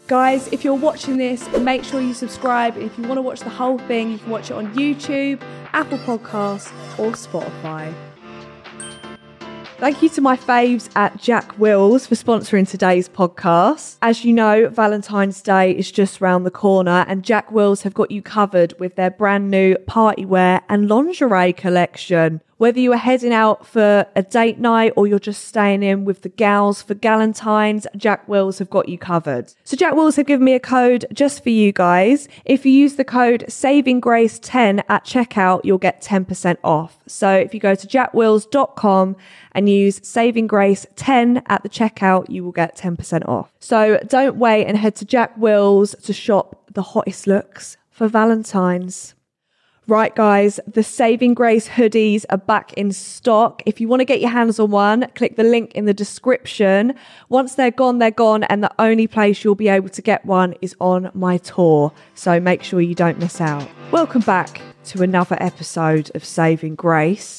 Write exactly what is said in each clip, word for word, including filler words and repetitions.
Guys, if you're watching this, make sure you subscribe. If you want to watch the whole thing, you can watch it on YouTube, Apple Podcasts, or Spotify. Thank you to my faves at Jack Wills for sponsoring today's podcast. As you know, Valentine's Day is just round the corner, and Jack Wills have got you covered with their brand new party wear and lingerie collection. Whether you are heading out for a date night or you're just staying in with the gals for Galentine's, Jack Wills have got you covered. So Jack Wills have given me a code just for you guys. If you use the code Saving Grace ten at checkout, you'll get ten percent off. So if you go to jack wills dot com and use Saving Grace ten at the checkout, you will get ten percent off. So don't wait and head to Jack Wills to shop the hottest looks for Valentine's. Right, guys, the Saving Grace hoodies are back in stock. If you want to get your hands on one, click the link in the description. Once they're gone, they're gone, and the only place you'll be able to get one is on my tour. So make sure you don't miss out. Welcome back to another episode of Saving Grace.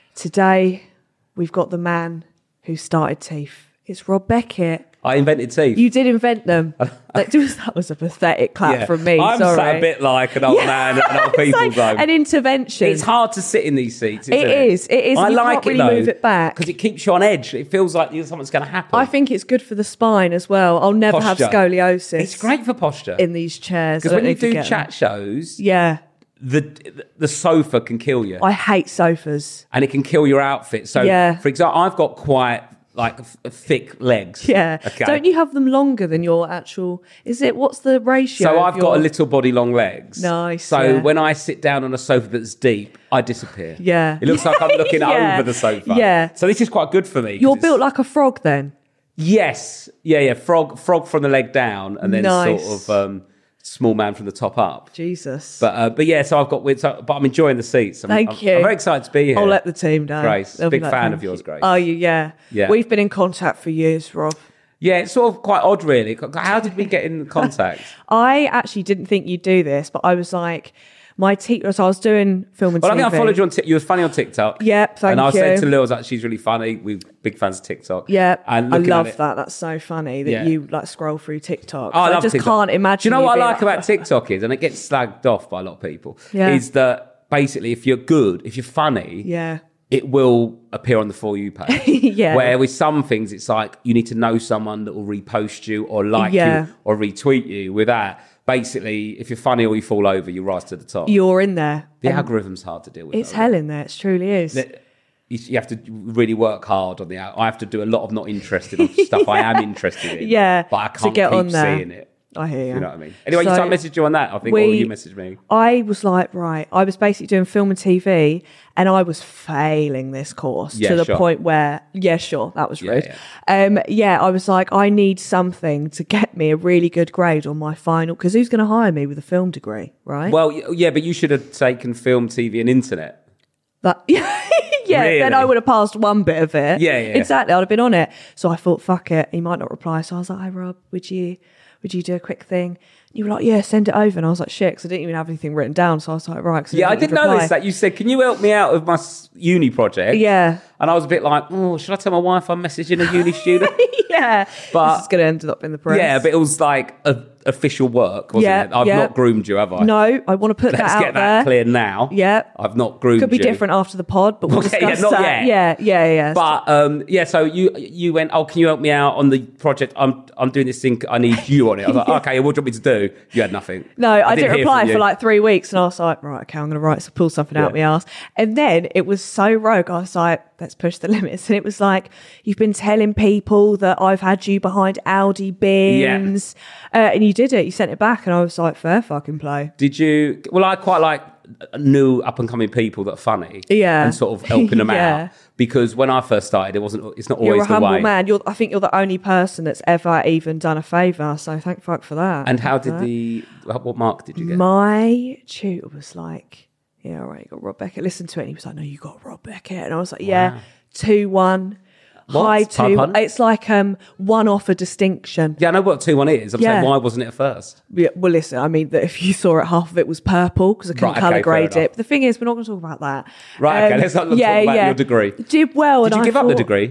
Today, we've got the man who started teeth. It's Rob Beckett. I invented teeth. You did invent them. That was, that was a pathetic clap yeah. from me. I'm sorry. sat a bit like an old yeah. man at an old people's home. An intervention. It's hard to sit in these seats. Isn't It it is. It is. I You like can't really it though, move it back because it keeps you on edge. It feels like something's going to happen. I think it's good for the spine as well. I'll never Posture. have scoliosis. It's great for posture in these chairs. because when you do chat them. shows, yeah, the the sofa can kill you. I hate sofas, and it can kill your outfit. So, yeah. for example, I've got quite. Like f- thick legs. Yeah. Okay. Don't you have them longer than your actual... Is it... What's the ratio? So I've your... got a little body, long legs. Nice. So yeah. when I sit down on a sofa that's deep, I disappear. Yeah. It looks like I'm looking yeah. over the sofa. Yeah. So this is quite good for me. You're it's... built like a frog then? Yes. Yeah, yeah. Frog frog from the leg down and then nice. sort of... Um, small man from the top up. Jesus. But uh, but yeah, so I've got weird, so, but I'm enjoying the seats. I'm, Thank I'm, you. I'm very excited to be here. I'll let the team know. Grace, They'll big like, fan Thank of yours, you. Grace. Oh, you? Yeah. Yeah. We've been in contact for years, Rob. Yeah, it's sort of quite odd, really. How did we get in contact? I actually didn't think you'd do this, but I was like, my teacher, so I was doing film and well, T V. I think I followed you on TikTok. You were funny on TikTok. Yep, thank and I you. said to Lil, I was like, she's really funny. We're big fans of TikTok. Yeah, and I looking love at it, that. That's so funny that Yeah. you like scroll through TikTok. Oh, I, I love just TikTok. can't imagine. Do you know what I being like about TikTok is, and it gets slagged off by a lot of people, Yeah. is that basically if you're good, if you're funny, Yeah. it will appear on the For You page. Yeah. Where with some things, it's like you need to know someone that will repost you or like Yeah. you or retweet you. With that, basically, if you're funny or you fall over, you rise to the top. You're in there. The And algorithm's hard to deal with. It's though, hell in there. It truly is. You, you have to really work hard on the out. I have to do a lot of not interested in stuff I am interested in. Yeah, But I to can't get keep on there. seeing it. I hear you. You know what I mean? Anyway, So so I messaged you on that, I think, we- or you messaged me. I was like, right, I was basically doing film and T V and I was failing this course Yeah, to the sure. point where, yeah, sure, that was Yeah, rude. yeah. Um, yeah, I was like, I need something to get me a really good grade on my final, because who's going to hire me with a film degree, right? Well, y- yeah, but you should have taken film, T V, and internet. That, yeah, Really? then I would have passed one bit of it. Yeah, yeah. Exactly, I'd have been on it. So I thought, fuck it, he might not reply. So I was like, hey, Rob, would you, would you do a quick thing? And you were like, yeah, send it over. And I was like, shit, because I didn't even have anything written down. So I was like, right. 'cause Yeah, I didn't did reply. notice that. You said, can you help me out with my s- uni project? Yeah. And I was a bit like, oh, should I tell my wife I'm messaging a uni student? Yeah. But- this is going to end up in the press. Yeah, but it was like a, official work, wasn't Yeah, it? I've yeah. not groomed you, have I? No, I want to put Let's that out get that there. clear now. Yeah. I've not groomed you. Could be different after the pod, but we'll Okay, yeah, discuss not that. yet. Yeah, yeah, yeah. But um, yeah, so you you went, oh, can you help me out on the project? I'm I'm doing this thing. I need you on it. I was like, okay, what do you want me to do? You had nothing. No, I, didn't, hear reply from for you. like three weeks, and I was like, right, okay, I'm going to write, so pull something out Yeah. my ass. And then it was so rogue. I was like, let's push the limits. And it was like, you've been telling people that I've had you behind Audi bins, uh, and you did it. You sent it back, and I was like, fair fucking play. Did you? Well, I quite like new up and coming people that are funny, Yeah. and sort of helping them Yeah. out. Because when I first started, it wasn't. It's not always You're a the humble way. man. You're, I think you're the only person that's ever even done a favour. So thank fuck for that. And how For did that. the what mark did you get? My tutor was like, yeah, all right, you got Rob Beckett. Listen to it. And he was like, no, you got Rob Beckett. And I was like, yeah, Wow. two one. What? High Pardon, two. pardon? It's like um one off a distinction. Yeah, I know what two one is. I'm Yeah. saying, why wasn't it at first? Yeah, well, listen, I mean, that if you saw it, half of it was purple because I couldn't Right, okay, colour fair grade enough. it. But the thing is, we're not going to talk about that. Right, okay, let's not talk about your degree. Did well. Did and you I give up the thought- degree?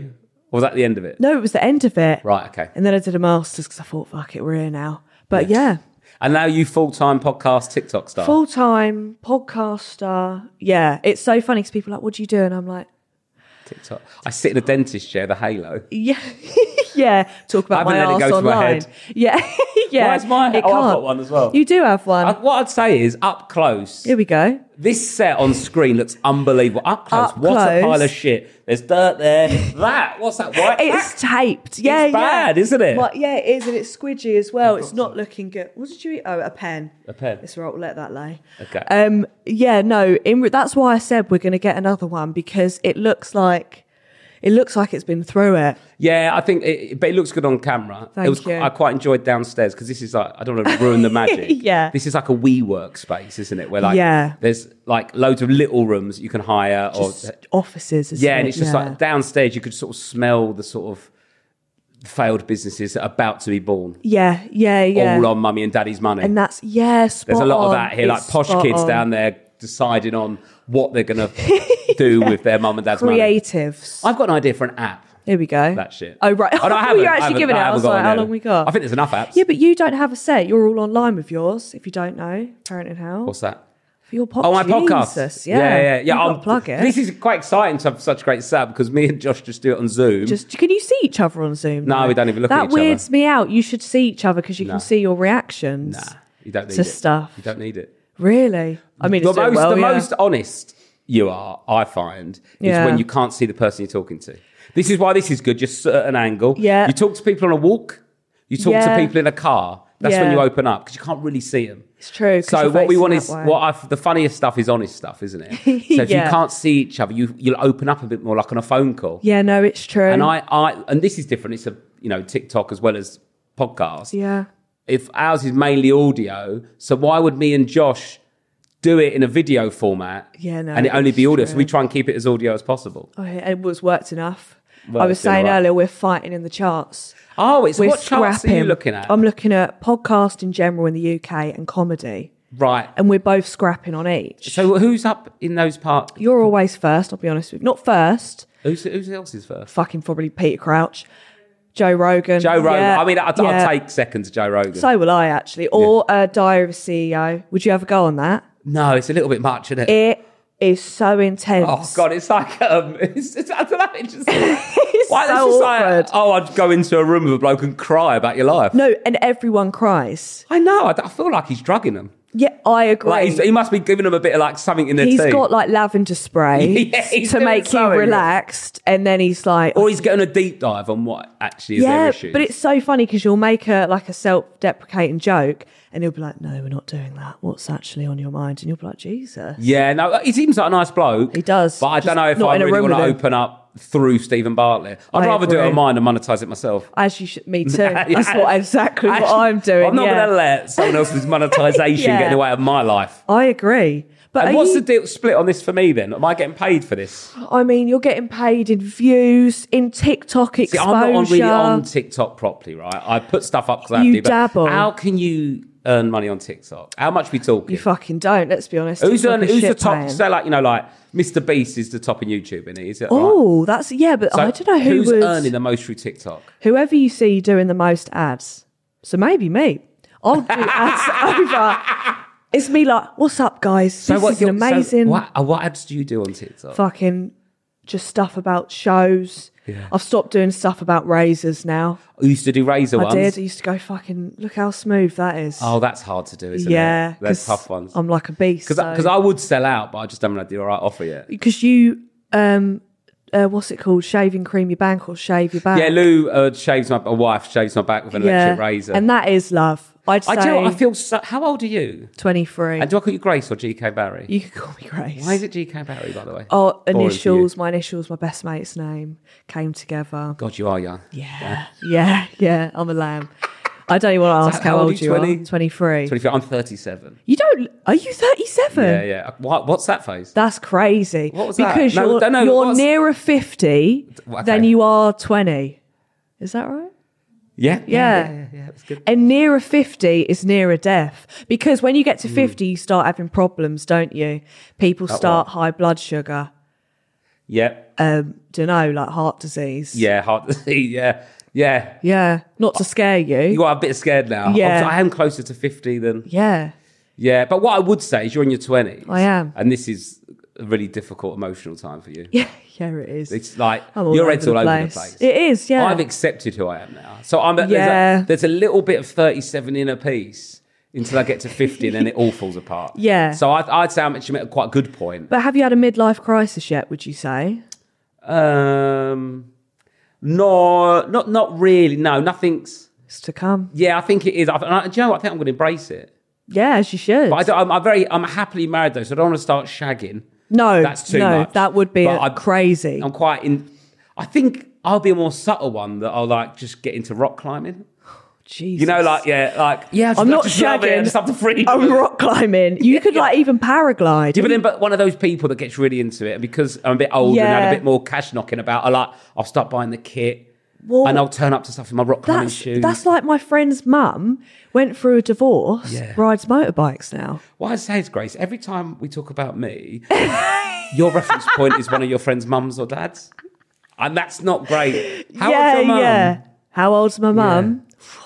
Or was that the end of it? No, it was the end of it. Right, okay. And then I did a master's because I thought, fuck it, we're here now. But yeah. And now you full-time podcast TikTok star? Full-time podcaster. Yeah. It's so funny because people are like, what do you do? And I'm like, TikTok. I sit in a dentist chair, the halo. yeah. yeah. Talk about I my haven't let it arse go to my online. head. Yeah. yeah. Why is my... It Oh, I've can't. got one as well. You do have one. I, what I'd say is, up close... Here we go. This set on screen looks unbelievable. Up close, Up what close. a pile of shit. There's dirt there. That, what's that? White It's taped. Yeah, It's yeah. bad, isn't it? But yeah, it is, and it's squidgy as well. It's not looking good. What did you eat? Oh, a pen. A pen. It's right. We'll let that lay. Okay. Um. Yeah. No. In re- that's why I said we're going to get another one because it looks like it looks like it's been through it. Yeah, I think, it, but it looks good on camera. Thank it was, you. I quite enjoyed downstairs because this is like, I don't want to ruin the magic. Yeah. This is like a WeWork space, isn't it? Where like, Yeah. there's like loads of little rooms you can hire. Just or offices. Isn't Yeah, it? and it's just Yeah. like downstairs you could sort of smell the sort of failed businesses that are about to be born. Yeah. Yeah. Yeah. All on mummy and daddy's money. And that's yeah. Spot There's a lot of on. that here, like It's posh spot kids on. down there deciding on what they're going to do with their mum and dad's money. Creatives. I've got an idea for an app. Here we go. That shit. Oh right. Oh, no, I Oh, haven't. you're I actually haven't- giving it. I I was haven't got like, one how yet. long we got? I think there's enough apps. Yeah, but you don't have a set. You're all online with yours. If you don't know, Parenting House. What's that? For your podcast. Oh, my podcast. Jesus, yeah, yeah, yeah. yeah. You've got I'm- to plug it. This is quite exciting to have such a great setup because me and Josh just do it on Zoom. Just can you see each other on Zoom? No, though? we don't even look that at each other. weirds me out. You should see each other because you No. can see your reactions. Nah, you don't need to it. stuff. You don't need it. Really? I mean, The it's doing most, well, the yeah. most honest you are, I find, is Yeah. when you can't see the person you're talking to. This is why this is good. Just sit at an angle. Yeah. You talk to people on a walk. You talk Yeah. to people in a car. That's when Yeah. you open up because you can't really see them. It's true. 'cause So you're what we facing want that is way. what I've, the funniest stuff is honest stuff, isn't it? So if Yeah. you can't see each other, you you'll open up a bit more, like on a phone call. Yeah, no, it's true. And I, I and this is different. It's a you know TikTok as well as podcast. yeah. If ours is mainly audio, so why would me and Josh do it in a video format? Yeah, no, and it only be it's audio. So true. we try and keep it as audio as possible. Oh, yeah, it was worked enough. Well, I was it's been saying alright. earlier, we're fighting in the charts. Oh, it's We're what charts are you scrapping. looking at? I'm looking at podcast in general in the U K and comedy, right. and we're both scrapping on each. So who's up in those parts? You're always first. I'll be honest with you. Not first. Who's who's else is first? Fucking probably Peter Crouch, Joe Rogan. Joe Rogan. Yeah, I mean, I'd, yeah. I'd take second to Joe Rogan. So will I actually. Or uh, Diary of a C E O. Would you ever go on that? no, it's a little bit much, isn't it? It is so intense. Oh God, it's like um, it's, it's, I don't know. It's just, It's why, so it's just awkward. like, oh, I'd go into a room with a bloke and cry about your life. No, and everyone cries. I know. I, I feel like he's drugging them. Yeah, I agree. Like he's, he must be giving them a bit of like something in their He's tea. got like lavender spray Yeah, he's to doing make you something. relaxed, and then he's like, or he's getting a deep dive on what actually is their yeah, issues. but it's so funny because you'll make a like a self-deprecating joke, and he'll be like, "No, we're not doing that. What's actually on your mind?" And you'll be like, "Jesus." yeah, no, he seems like a nice bloke. He does, but I just don't know if not I in a really room want to with him. open up through Stephen Bartlett. I'd I rather do it agree. on mine and monetize it myself. As you should, me too. Yeah. That's what exactly what Actually, I'm doing. I'm not yeah. going to let someone else's monetization Yeah. get in the way of my life. I agree. But And are what's you- the deal split on this for me then? Am I getting paid for this? I mean, you're getting paid in views, in TikTok See, exposure. I'm not on, really on TikTok properly, right? I put stuff up because I have You to. But dabble. how can you earn money on TikTok? How much we talking? You fucking don't. Let's be honest. Who's TikTok on, is who's the shit top? paying. So like you know, like Mister Beast is the top in YouTube, isn't he? Is it? right? Oh, that's yeah, but So I don't know who who's was earning the most through TikTok. whoever you see doing the most ads. So maybe me. I'll do ads over. It's me like, what's up, guys? So this what? is an you're- so amazing what, uh, what ads do you do on TikTok? fucking just stuff about shows. Yeah. I've stopped doing stuff about razors now. I used to do razor I ones. did. I used to go fucking look how smooth that is. Oh, that's hard to do, isn't yeah, it? That's 'cause tough ones. I'm like a beast. Because so- I would sell out, but I just haven't had the all right offer yet. because you um uh, what's it called, shaving cream your bank or shave your back. Yeah, Lou uh, shaves my a wife shaves my back with an Yeah, electric razor. and that is love. I'd say I do. I feel. So, how old are you? twenty-three. And do I call you Grace or G K Barry? You can call me Grace. Why is it G K Barry, by the way? Oh, Boring for initials. you. My initials. My best mate's name came together. God, you are young. Yeah, yeah, yeah. I'm a lamb. I don't even want to So ask how how old old are you, you twenty? are. twenty-three. twenty-three. I'm thirty-seven. You don't? Are you thirty-seven? Yeah, yeah. What, what's that face? That's crazy. What was that? because No, you're, no, no, you're what's- nearer fifty Okay. than you are twenty. Is that right? Yeah, Yeah. yeah, yeah. yeah that's good. And nearer fifty is nearer death. Because when you get to Hmm. fifty, you start having problems, don't you? People Like start what? high blood sugar. Yeah. Um, don't know, like heart disease. Yeah, hard to see. Yeah. Yeah. Yeah. Not to scare you. You are a bit scared now. Yeah. I am closer to fifty than... yeah. Yeah, but what I would say is you're in your twenties. I am. And this is a really difficult emotional time for you. Yeah. Yeah, it is. It's like, I'm all your over head's the all over the place. place. It is, yeah. I've accepted who I am now. So I'm there's, Yeah. a, there's a little bit of thirty-seven inner peace until I get to fifty and then it all falls apart. Yeah. So I'd, I'd say I'm actually at a quite good point. But have you had a midlife crisis yet, would you say? Um, no, not not really. No, nothing's... It's to come. Yeah, I think it is. I, I, do you know what? I think I'm going to embrace it. Yeah, as you should. But I don't, I'm, I'm very, I'm happily married though, so I don't want to start shagging. no, That's too no, much. that would be But a- I- crazy. I'm quite in. I think I'll be a more subtle one that I'll like just get into rock climbing. Jesus. You know, like yeah, like yeah. I just, I'm I not just love it. I shagging. just have the freedom. I'm rock climbing. You could Yeah. like even paraglide. Yeah, but then, but one of those people that gets really into it, and because I'm a bit older and Yeah. had a bit more cash knocking about, I like I'll start buying the kit, Well, and I'll turn up to stuff in my rock climbing that's, shoes. that's like my friend's mum went through a divorce, Yeah. rides motorbikes now. What I say is, Grace, every time we talk about me, your reference point is one of your friend's mums or dads, and that's not great. How yeah, old's your mum? yeah. How old's my mum?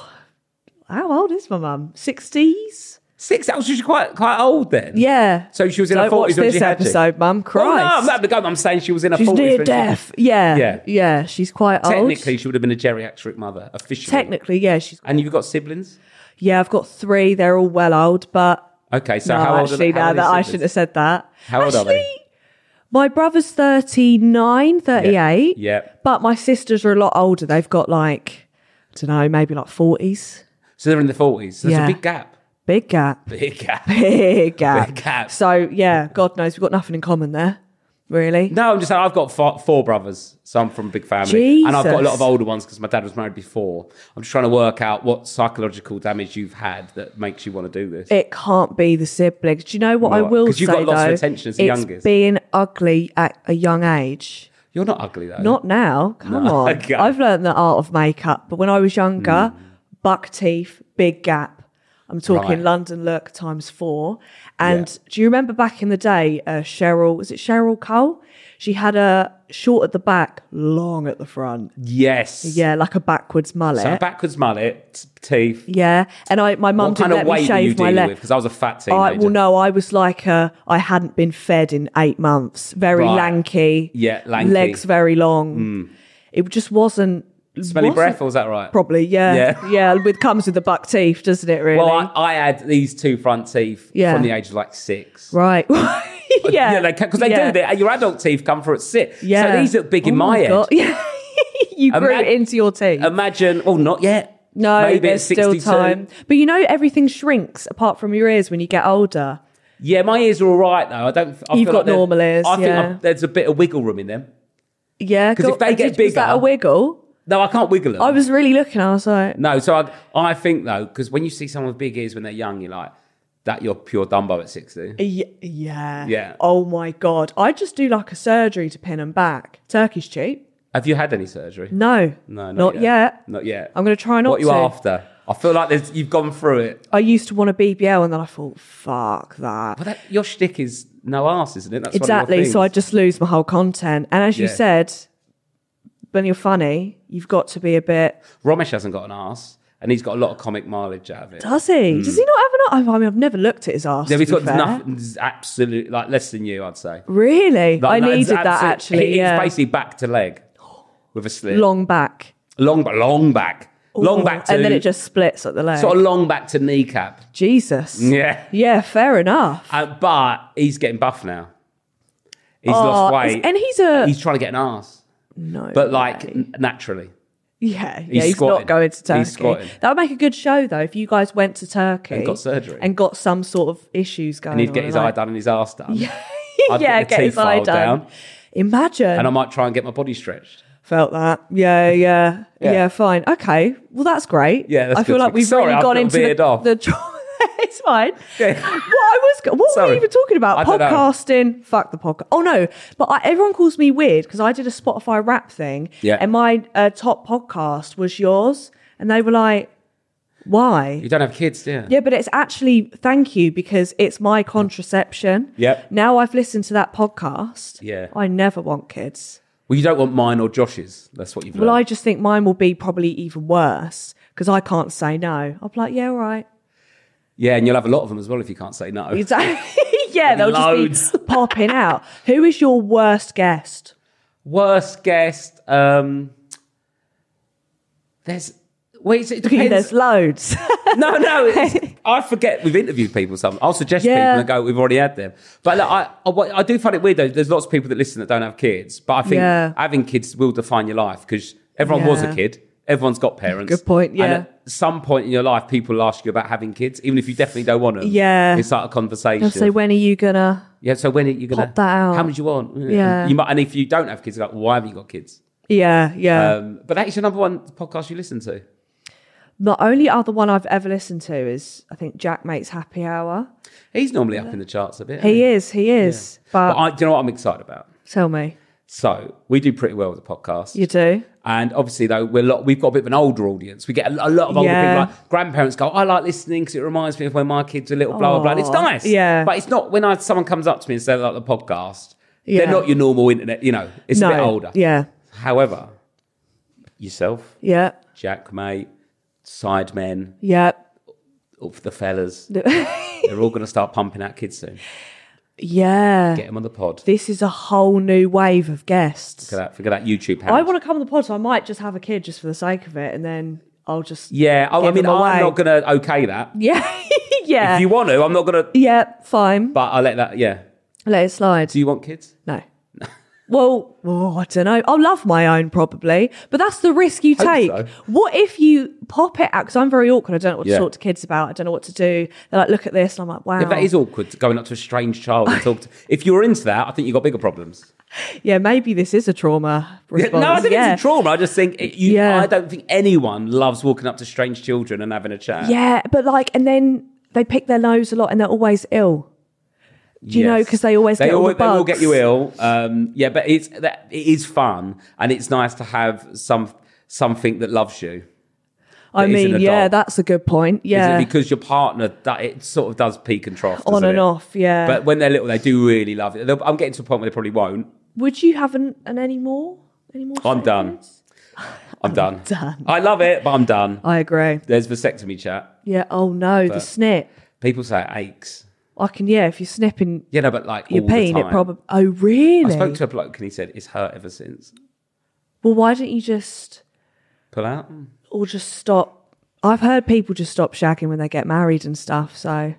How old is my mum? Sixties? Six. That was she's quite quite old then. Yeah. So she was in Don't her forties watch when this she had you. episode, mum. Christ. Well, no, I'm not having a go. I'm saying she was in her She's forties. near when she- deaf. Yeah. Yeah. Yeah. She's quite old. Technically, she would have been a geriatric mother officially. Technically, yeah. She's And you've got siblings. yeah. I've got three. They're all well old, but Okay, so no, how old actually, are they? How no, are that I these shouldn't have siblings? said that. How old are actually, they? my brother's thirty-nine, thirty-eight. Yeah. But my sisters are a lot older. They've got like, I don't know, maybe like forties. So they're in the forties. There's Yeah. a big gap. Big gap. Big gap. Big gap. Big gap. So, yeah, God knows we've got nothing in common there, really. No, I'm just saying I've got four, four brothers, so I'm from a big family. And I've got a lot Jesus. of older ones because my dad was married before. I'm just trying to work out what psychological damage you've had that makes you want to do this. It can't be the siblings. Do you know what I Right. will 'Cause say, you've got lots of though? attention as the it's youngest. being ugly at a young age. You're not ugly though. Not now. Come No. on. Okay. I've learned the art of makeup. But when I was younger, buck teeth, big gap. I'm talking Right. London look times four. And Yeah. do you remember back in the day, uh, Cheryl, was it Cheryl Cole? She had a short at the back, long at the front. Yes. Yeah, like a backwards mullet. So backwards mullet, t- teeth. Yeah. And I, my mum What didn't kind of let me weight were you shave my dealing leg. with? Because I was a fat teenager. I, well, no, I was like, uh, I hadn't been fed in eight months. Very Right. lanky. Yeah, lanky. Mm. Legs very long. It just wasn't. Smelly wasn't- breath, or was that right? Probably, yeah. Yeah. Yeah, with comes with the buck teeth, doesn't it, really? Well, I, I had these two front teeth Yeah. from the age of like six. right. yeah. because they, yeah. do. They, your adult teeth come through at six. Yeah. So these look big in Oh my, head. God. Yeah. You grew Ima- it into your teeth. Imagine, well, not yet. no, Maybe there's at still sixty-two. time. But you know, everything shrinks apart from your ears when you get older. Yeah, my ears are all right though. I don't. I You've feel got like they're- normal ears, I think yeah. I've- there's a bit of wiggle room in them. Yeah. 'Cause go- if they get did- was that bigger- a wiggle? No, I can't wiggle them. I was really looking. I was like, No, so I, I think though, because when you see someone with big ears when they're young, you're like, that you're pure Dumbo at sixty. Y- yeah. Yeah. Oh my God. I just do like a surgery to pin them back. Turkey's cheap. Have you had any surgery? No. No, not, not yet. yet. Not yet. I'm going to try not What are you to. after? I feel like there's, you've gone through it. I used to want a B B L and then I thought, fuck that. But that, your shtick is no arse, isn't it? That's Exactly. One of your So I things. just lose my whole content. And as you Yeah. said, when you're funny, you've got to be a bit. Ramesh hasn't got an arse, and he's got a lot of comic mileage out of it. Does he? Does he not have an? I mean, I've never looked at his arse. Yeah, to he's be got fair. nothing. Absolute, like less than you, I'd say. Really? Like, I no, it's needed that absolute- actually. It's Yeah. basically back to leg with a slit. Long back. long, long back, long Ooh, back to, and then it just splits at the leg. sort of long back to kneecap. Jesus. Yeah, Yeah. Fair enough. uh, but he's getting buff now. He's Oh, lost is- weight, and he's a he's trying to get an arse, no. but like way. n- naturally. Yeah, yeah, He's he's, squatting. not going to He's Turkey. squatting. That would make a good show, though, if you guys went to Turkey And got surgery. and got some sort of issues going And he'd on. get his like- eye done and his arse done. Yeah, I'd yeah, get the get his teeth eye filed done. down. Imagine. And I might try and get my body stretched. Felt that. Yeah, yeah, yeah, Yeah. fine. Okay, well, that's great. Yeah, that's I feel good. like we've Sorry, really I've gone got into veered the, off. the tra- It's fine. Yeah. What I was, what were Sorry. we even talking about? I don't know. Podcasting. Fuck the podcast. Oh no, but I, everyone calls me weird because I did a Spotify rap thing, Yeah. and my uh, top podcast was yours, and they were like, Why? You don't have kids, do you? Yeah, but it's actually, thank you, because it's my contraception. Yep. Now I've listened to that podcast. Yeah. I never want kids. Well, you don't want mine or Josh's. That's what you've Well, learned. I just think mine will be probably even worse because I can't say no. I'll be like, yeah, all right. Yeah, and you'll have a lot of them as well if you can't say no. Exactly. Yeah, they'll Loads. just be popping out. Who is your worst guest? Worst guest. Um, there's. Wait, it depends. There's loads. No, no. It's, I forget we've interviewed people. Some I'll suggest Yeah. people and go, we've already had them. But look, I, I, I do find it weird though. There's lots of people that listen that don't have kids. But I think Yeah. having kids will define your life because everyone was a Yeah. kid. Everyone's got parents. Good point, yeah. And at some point in your life, people will ask you about having kids, even if you definitely don't want them. Yeah. It's like a conversation. They'll say, when are you going to... Yeah, so when are you going to Pop that out. How many do you want? Yeah. You might, and if you don't have kids, you're like, well, why haven't you got kids? Yeah, yeah. Um, but that is your number one podcast you listen to. The only other one I've ever listened to is, I think, Jack Mate's Happy Hour. He's normally up in the charts a bit. He isn't is, he is. But, But I, do you know what I'm excited about? tell me, So we do pretty well with the podcast. you do? And obviously, though, we're a lot, we've got a bit of an older audience. We get a, a lot of older Yeah. people. Like grandparents go, I like listening because it reminds me of when my kids were little, blah, blah, blah. And it's Aw, nice. yeah. But it's not when I, someone comes up to me and says, like the podcast, Yeah. they're not your normal internet, you know, it's No. a bit older. Yeah, However, yourself, yeah, Jack, mate, Sidemen, yeah. all the fellas, they're all going to start pumping out kids soon. Yeah. Get them on the pod. This is a whole new wave of guests. Look at that, look at that YouTube house. I want to come on the pod, so I might just have a kid just for the sake of it, and then I'll just... Yeah, oh, I give mean, them away. I'm not going to okay that. Yeah, yeah. If you want to, I'm not going to, Yeah, fine. but I'll let that, yeah. Let it slide. Do you want kids? No. Well, oh, I don't know. I'll love my own probably, but that's the risk you Hope take. so. What if you pop it out? Because I'm very awkward. I don't know what Yeah. to talk to kids about. I don't know what to do. They're like, look at this. And I'm like, wow. Yeah, that is awkward, going up to a strange child and talk to... If you're into that, I think you've got bigger problems. Yeah, maybe this is a trauma Yeah, response. no, I think yeah. it's a trauma. I just think... It, you, Yeah. I don't think anyone loves walking up to strange children and having a chat. Yeah, but like, and then they pick their nose a lot and they're always ill. Do you know? Yes. Because they always they get all always, the They will bugs. get you ill. Um, yeah, but it's that it is fun and it's nice to have some something that loves you. I that isn't mean, a yeah, dog. that's a good point. Is Yeah. it because your partner, that it sort of does peak and trough, On doesn't and it? off, yeah. But when they're little, they do really love it. They'll- I'm getting to a point where they probably won't. Would you have an, an any more? Any more? I'm done. kids? I'm done. done. I love it, but I'm done. I agree. There's vasectomy chat. Yeah. Oh no, the But- snip. People say it aches. I can, yeah, if you're snipping Yeah, no, but like your all the pain, time. it probably. Oh, really? I spoke to a bloke and he said it's hurt ever since. Well, why don't you just, Pull out. or just stop? I've heard people just stop shagging when they get married and stuff. So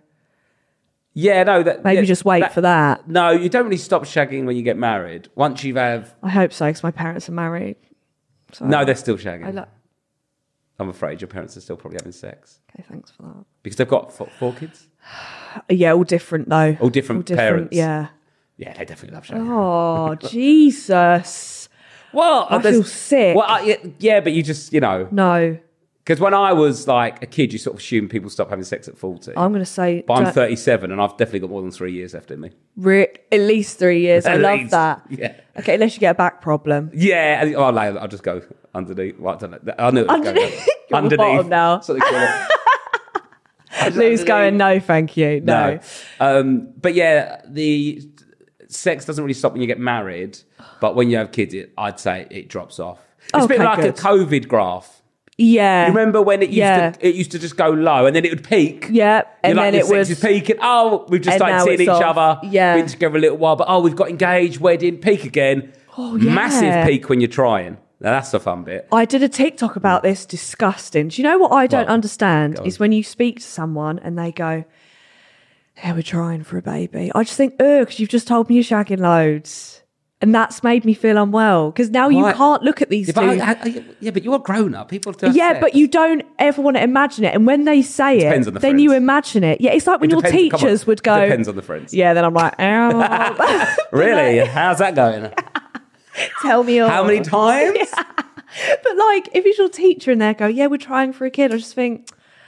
Yeah, no. That, maybe yeah, just wait for that. No, you don't really stop shagging when you get married. Once you have, I hope so, because my parents are married. So no, they're still shagging. I lo- I'm afraid your parents are still probably having sex okay, thanks for that. because they've got four, four kids. Yeah, all different though. All different parents. Yeah. Yeah, they definitely love shagging. Oh Jesus! Well, I there's- feel sick. Well, I, yeah, yeah, but you just you know No, because when I was like a kid, you sort of assume people stop having sex at forty. I'm going to say. but I'm don't- thirty-seven and I've definitely got more than three years left in me. Re- at least three years. I At love least, that. yeah. Okay, unless you get a back problem. Yeah, and- oh, no, I'll just go underneath. Well, I don't know. I knew it was Underneath. going You're on the bottom now. That's what they call it. Just Lou's underneath. going, no, thank you. No. No. Um, but yeah, the sex doesn't really stop when you get married, but when you have kids, it, I'd say it drops off. It's a bit Okay, like good. a COVID graph. Yeah. You remember when it used Yeah. to it used to just go low and then it would peak? Yeah, and You're like, then your it sex would- is peaking. Oh, we've just and started now seeing it's each off. other. Yeah. Been together a little while, but oh, we've got engaged, wedding, peak again. Oh, yeah. Massive peak when you're trying. Now, that's the fun bit. I did a TikTok about this. Disgusting. Do you know what I don't What? understand Go on. is when you speak to someone and they go, yeah, we're trying for a baby. I just think, ugh, because you've just told me you're shagging loads. And that's made me feel unwell. Because now you Why? can't look at these Yeah, two. but, I- I- yeah, but you're a grown up. People do have Yeah, sex. but you don't ever want to imagine it. And when they say it, Depends on the then you friends. imagine it. Yeah, it's like when It your depends- come on. teachers would go. Depends on the friends. Yeah, then I'm like, oh, Really? How's that going? tell me all. How many times? But like, if it's your teacher and they go, yeah, we're trying for a kid, I just think,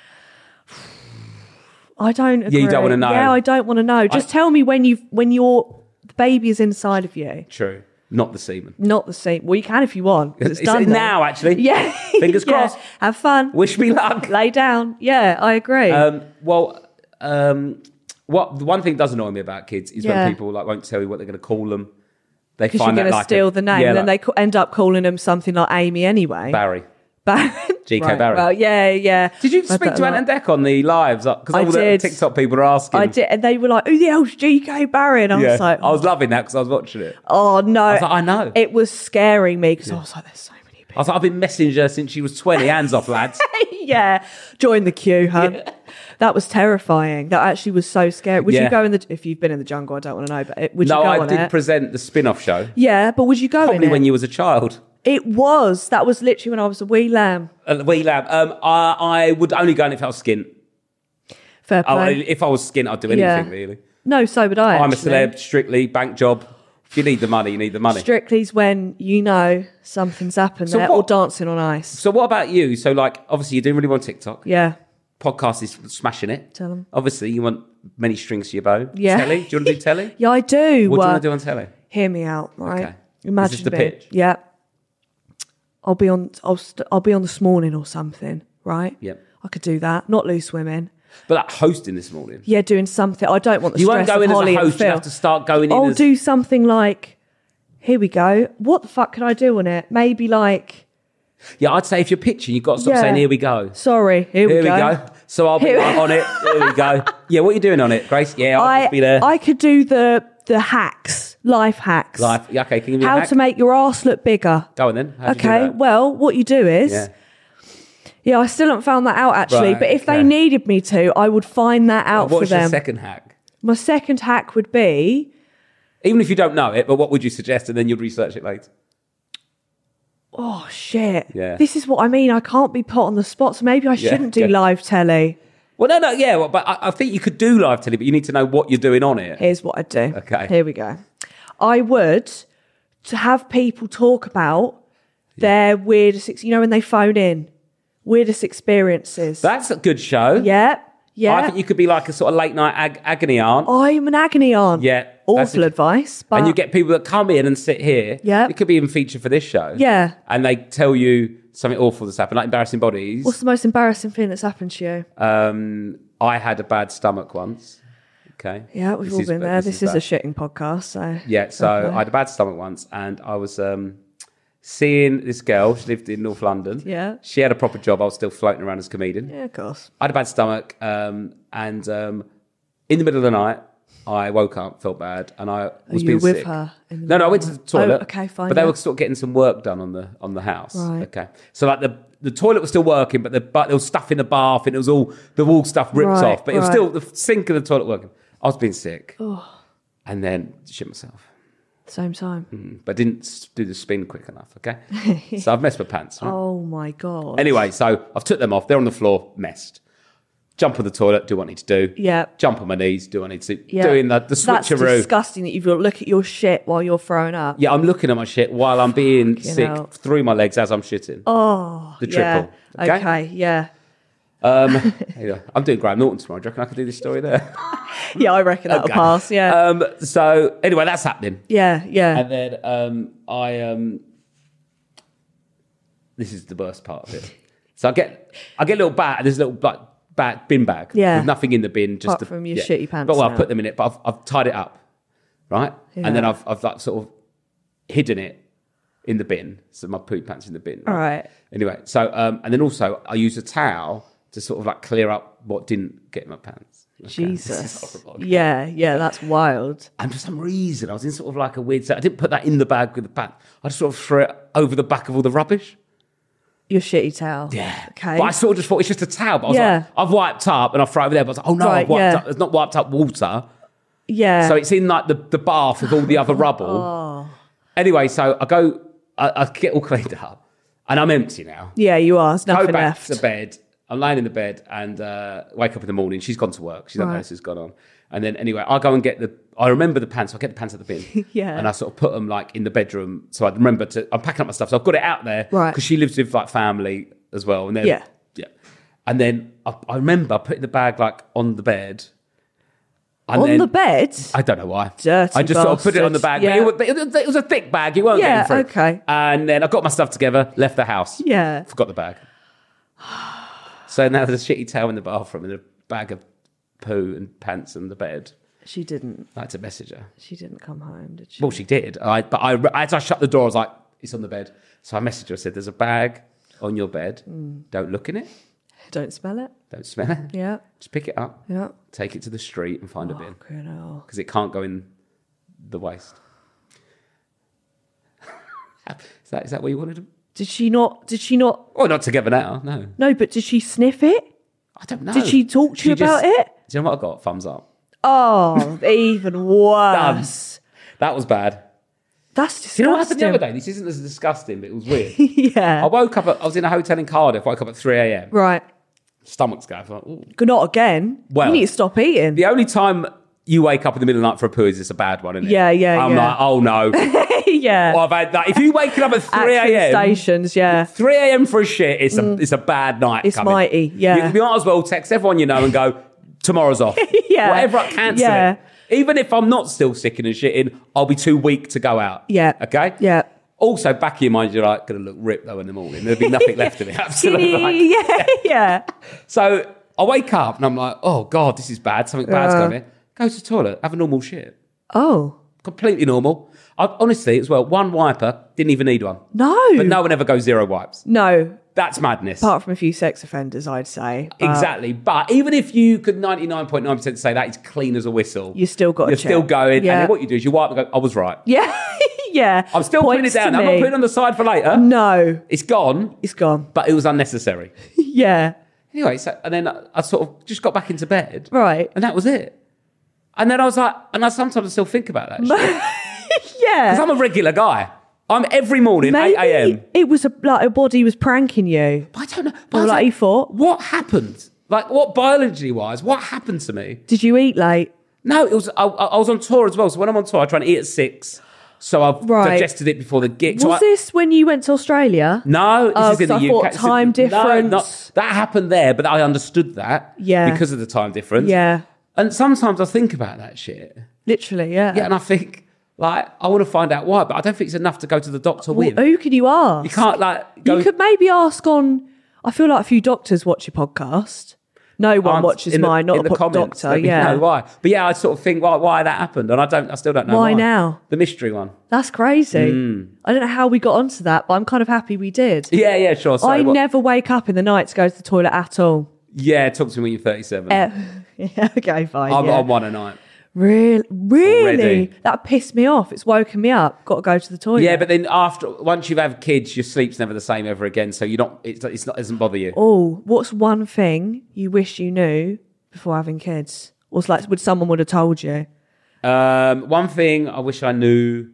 I don't agree. you don't wanna know. Yeah, I don't want to know. Just tell me when you've, when your the baby is inside of you. True. Not the semen. Not the semen. Well, you can if you want. 'Cause it's Is done it then. now, actually? Yeah. Fingers Yeah. crossed. Have fun. Wish me luck. Lay down. Yeah, I agree. Um, well, um, what the one thing that does annoy me about kids is Yeah. when people like won't tell you what they're going to call them. They Because you're find going that to like steal a- the name, yeah, and then like they co- end up calling them something like Amy anyway. Barry. Barry. G K Right, Barry. Well, yeah, yeah. Did you I've speak done to a Ant lot. and Dec on the lives? Because I all did. the TikTok people are asking. I did, and they were like, "Who the hell's G K Barry?" And I Yeah. was like, I was loving that because I was watching it. "Oh no!" I was like, I know. It was scaring me because I was like, "There's so many I people." was like, I've been messaging her since she was twenty. Hands off, lads. Yeah, join the queue, hun. Yeah. That was terrifying. That actually was so scary. Would Yeah. you go in the? If you've been in the jungle, I don't want to know, but it, would No, you go I on did it? present the spin-off show. Yeah, but would you go Probably in when it? you was a child. It was. That was literally when I was a wee lamb. Uh, wee lab. Um, I, I would only go in if I was skint. Fair Oh, play. if I was skint, I'd do anything Yeah. really. No, so would I. I'm a actually. celeb, strictly bank job. If you need the money, you need the money. Strictly's when you know something's happened So there, what- or dancing on ice. So what about you? So like, obviously you're doing really well on TikTok. Yeah. Podcast is smashing it. Tell 'em. Obviously you want many strings to your bow. Yeah. Telly? Do you want to do telly? Yeah, I do. What do you Well, want to do on telly? Hear me out, right? Okay. Imagine Is this the being- pitch? Yeah. I'll be on. I'll. St- I'll be on This Morning or something, right? Yep. I could do that. Not Loose Women. But like hosting this morning. Yeah, doing something. I don't want the You stress won't go of in as Holly a and host. You Phil. have to start going in I'll as... do something like. Here we go. What the fuck could I do on it? Maybe like. Yeah, I'd say if you're pitching, you've got to stop Yeah. saying, here we go. Sorry. Here, Here we go. So I'll be Here- on it. Here we go. Yeah, what are you doing on it, Grace? Yeah, I'll I just be there. I could do the the hacks, life hacks. Life. Yeah, okay, can you give me a How hack? to make your arse look bigger. Go on then. How'd you do Okay, that? well, what you do is, Yeah. yeah, I still haven't found that out actually, Right, but if okay. they needed me to, I would find that out What for was your them. second hack? My second hack would be, Even if you don't know it, but what would you suggest? And then you'd research it later. oh shit, Yeah. this is what I mean. I can't be put on the spot, so maybe I Yeah, shouldn't do okay. live telly. Well, no, no, yeah, well, but I, I think you could do live telly, but you need to know what you're doing on it. Here's what I'd do. Okay. Here we go. I would to have people talk about their weirdest, ex- you know, when they phone in, weirdest experiences. That's a good show. yeah, yeah. I think you could be like a sort of late night ag- agony aunt. I'm an agony aunt. Yeah, that's Awful a- advice. But And you get people that come in and sit here. Yeah. It could be even featured for this show. Yeah. And they tell you something awful that's happened, like embarrassing bodies. What's the most embarrassing thing that's happened to you? Um, I had a bad stomach once. Okay. Yeah, we've This all is- been there. This is, bad. a shitting podcast. So Yeah, so Okay. I had a bad stomach once, and I was um, seeing this girl. She lived in North London. Yeah. She had a proper job. I was still floating around as a comedian. yeah, of course. I had a bad stomach, um, and um, in the middle of the night, I woke up, felt bad, and I was you being with sick. her in the no, no, I middle went of to the the night? toilet. Oh, okay, fine, But they yeah. were sort of getting some work done on the on the house. Right. Okay, so like the the toilet was still working, but the but there was stuff in the bath, and it was all the wall stuff ripped Right, off, but it was right. still the sink and the toilet working. I was being sick, and then shit myself. Same time. But didn't s- do the spin quick enough, okay? So I've messed my pants. Right? Oh my god. Anyway, so I've took them off. They're on the floor, messed. Jump on the toilet, do what I need to do. Yeah. Jump on my knees, do what I need to do. Yeah. Doing the, the That's switcheroo. disgusting that you've got to look at your shit while you're throwing up. Yeah, I'm looking at my shit while I'm being sick hell. through my legs as I'm shitting. Oh, The yeah. triple, okay? Okay, yeah. Um, yeah, I'm doing Graham Norton tomorrow. Do you reckon I could do this story there? Yeah, I reckon that'll Okay. pass. Yeah. Um, so anyway, that's happening. yeah, yeah. And then um, I, um, this is the worst part of it. So I get, I get a little bag. There's a little like, bag, bin bag. Yeah. With nothing in the bin, just Apart the, from your yeah. shitty pants But well, now. I've put them in it, but I've, I've tied it up, right? Yeah. And then I've, I've like sort of hidden it in the bin. So my poo pants in the bin. All right. Anyway, so um, and then also I use a towel to sort of like clear up what didn't get in my pants. Okay, this is Jesus. horrible. Yeah, yeah, that's wild. And for some reason, I was in sort of like a weird set. I didn't put that in the bag with the pants. I just sort of threw it over the back of all the rubbish. Your shitty towel. Yeah. Okay. But I sort of just thought it's just a towel. But I was Yeah. like, I've wiped up and I've thrown it over there. But I was like, oh no, Right, I've wiped yeah. up. It's not wiped up water. Yeah. So it's in like the, the bath with all the other rubble. Oh. Anyway, so I go, I, I get all cleaned up and I'm empty now. Yeah, you are. There's Go nothing back left. to bed. I'm laying in the bed and uh, wake up in the morning. She's gone to work. She doesn't know Right. this has gone on. And then anyway, I go and get the. I remember the pants. So I get the pants at the bin. Yeah. And I sort of put them like in the bedroom. So I remember to. I'm packing up my stuff. So I've got it out there. Right. Because she lives with like family as well. And then Yeah. yeah. And then I, I remember putting the bag like on the bed. And on then- the bed? I don't know why. Dirty I just sort of put it on the bastard. bag. Yeah. But it, was, it was a thick bag. You weren't Yeah, getting through. okay. And then I got my stuff together, left the house. Yeah. Forgot the bag. So now there's a shitty towel in the bathroom and a bag of poo and pants on the bed. She didn't. I had to message her. She didn't come home, did she? Well, she did. I, but I, as I shut the door, I was like, it's on the bed. So I messaged her. I said, there's a bag on your bed. Mm. Don't look in it. Don't smell it. Don't smell it. Yeah. Just pick it up. Yeah. Take it to the street and find a Oh, bin. good hell. Because it can't go in the waste. is, that, is that where you wanted them? Did she not? Did she not? Oh, not together now. No. No, but did she sniff it? I don't know. Did she talk to She you about just- it? Do you know what I got? Thumbs up. Oh, even worse. That was bad. That's Do you know what happened disgusting. the other day? This isn't as disgusting, but it was weird. Yeah. I woke up, at, I was in a hotel in Cardiff, woke up at three a.m. Right. Stomach's going. I thought, ooh. Good, not again. Well, you need to stop eating. The only time you wake up in the middle of the night for a poo is it's a bad one, isn't it? Yeah, yeah, I'm yeah. like, oh no. yeah. Well, I've had that. If you waking up at three Accident a.m. stations, yeah. three a.m. for a shit, it's a it's a bad night. It's coming. mighty, yeah. You, you might as well text everyone you know and go, tomorrow's off. Yeah. Whatever, I cancel Yeah. it. Even if I'm not still sicking and shitting, I'll be too weak to go out. Yeah. Okay? Yeah. Also, back of your mind, you're like, going to look ripped though in the morning. There'll be nothing left of it. Absolutely. Like- yeah, yeah. So I wake up and I'm like, oh God, this is bad. Something bad's Uh. coming. Go to the toilet, have a normal shit. Oh. Completely normal. I, honestly, as well, one wiper, didn't even need one. No. But no one ever goes zero wipes. No. That's madness. Apart from a few sex offenders, I'd say. But Exactly. But even if you could ninety-nine point nine percent say that it's clean as a whistle, You still got to you're check. still going. Yeah. And then what you do is you wipe and go, I was right. Yeah. yeah. I'm still Points putting it down. to I'm not me. putting it on the side for later. No. It's gone, It's gone. but it was unnecessary. yeah. Anyway, so, and then I, I sort of just got back into bed. Right. And that was it. And then I was like, and I sometimes still think about that shit. Because yeah. I'm a regular guy. I'm every morning, Maybe eight a.m. it was a, like a body was pranking you. But I don't know. But I Or was like like, he thought. what happened? Like, what biology wise, what happened to me? Did you eat late? No, it was. I, I was on tour as well. So when I'm on tour, I try and eat at six. So I've Right. digested it before the gig. Was so I, this when you went to Australia? No, this Oh, is in the 'cause I U K. thought So- time no, difference. not- that happened there, but I understood that. Yeah. Because of the time difference. Yeah. And sometimes I think about that shit. Literally, yeah. Yeah, and I think, like, I want to find out why, but I don't think it's enough to go to the doctor Well, with. who could you ask? You can't, like, go. You could maybe ask on. I feel like a few doctors watch your podcast. No one Ans- watches in the- mine, not in a the po- comments, doctor. let me Yeah. know why. But yeah, I sort of think why, why that happened, and I don't. I still don't know Why why. now? The mystery one. That's crazy. Hmm. I don't know how we got onto that, but I'm kind of happy we did. Yeah, yeah, sure. Sorry, I what- never wake up in the night to go to the toilet at all. Yeah, talk to me when you're thirty-seven. Eh, yeah, okay, fine. I'm, yeah. I'm one a night. Really? Really? Already. That pissed me off. It's woken me up. Got to go to the toilet. Yeah, but then after once you've had kids, your sleep's never the same ever again. So you're not. It's, it's not. It doesn't bother you. Oh, what's one thing you wish you knew before having kids? Or it's like, would someone would have told you? Um, one thing I wish I knew: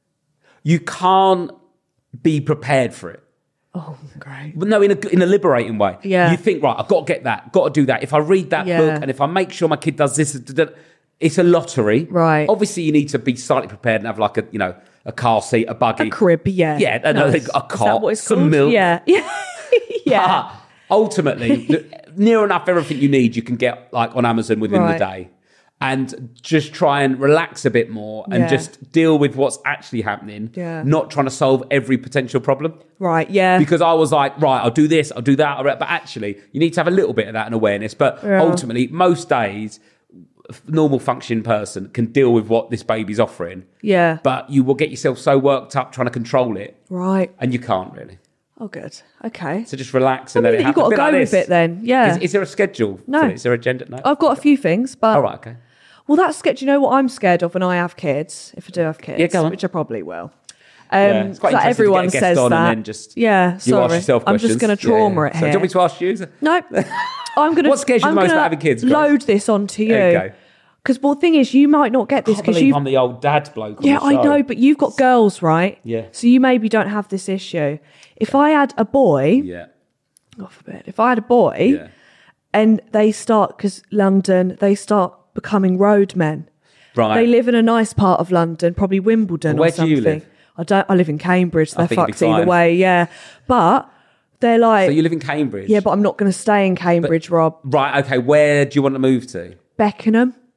you can't be prepared for it. Oh, great. But no, in a in a liberating way. Yeah. You think, right, I've got to get that, got to do that. If I read that Yeah. book and if I make sure my kid does this, it's a lottery. Right. Obviously, you need to be slightly prepared and have like a you know a car seat, a buggy, A crib, yeah. Yeah, and a- a Is cot, that what it's some called? milk. Yeah. Yeah. yeah. But ultimately, the- near enough everything you need you can get like on Amazon within Right. the day. And just try and relax a bit more and Yeah. just deal with what's actually happening, Yeah. not trying to solve every potential problem. Right, yeah. Because I was like, right, I'll do this, I'll do that. But actually, you need to have a little bit of that and awareness. But Yeah. ultimately, most days, a normal functioning person can deal with what this baby's offering. yeah. But you will get yourself so worked up trying to control it, right. and you can't really. Oh, good. Okay. So just relax I and let mean, it you've happen. got A to bit go like with this. it then. Yeah. Is, is there a schedule? No. For it? Is there an agenda? No. I've got a few things, but... Oh, right, okay. Well, that's good. Do you know what I'm scared of when I have kids? If I do have kids, Yeah, go on. which I probably will. Yeah, Um, it's quite so interesting to everyone get a guest says on that. and then just yeah, you sorry. ask yourself I'm questions. just going to Yeah, trauma yeah. it So here. do you want me to ask you? No, I'm going to. What scares you the I'm most gonna about having kids, Grace? Load this onto you. Okay. Because well, the thing is, you might not get I this can't because believe you. I'm the old dad bloke on Yeah, the I show. know, but you've got girls, right? Yeah. So you maybe don't have this issue. If I had a boy, Yeah. God forbid, if I had a boy, Yeah. and they start because London, they start becoming roadmen. Right. They live in a nice part of London, probably Wimbledon Where or do something. you live? I don't. I live in Cambridge. So I they're think you'd be fucked either fine. way. Yeah, but they're like, So you live in Cambridge? yeah, but I'm not going to stay in Cambridge, Rob. Right, okay. Where do you want to move to? Beckenham.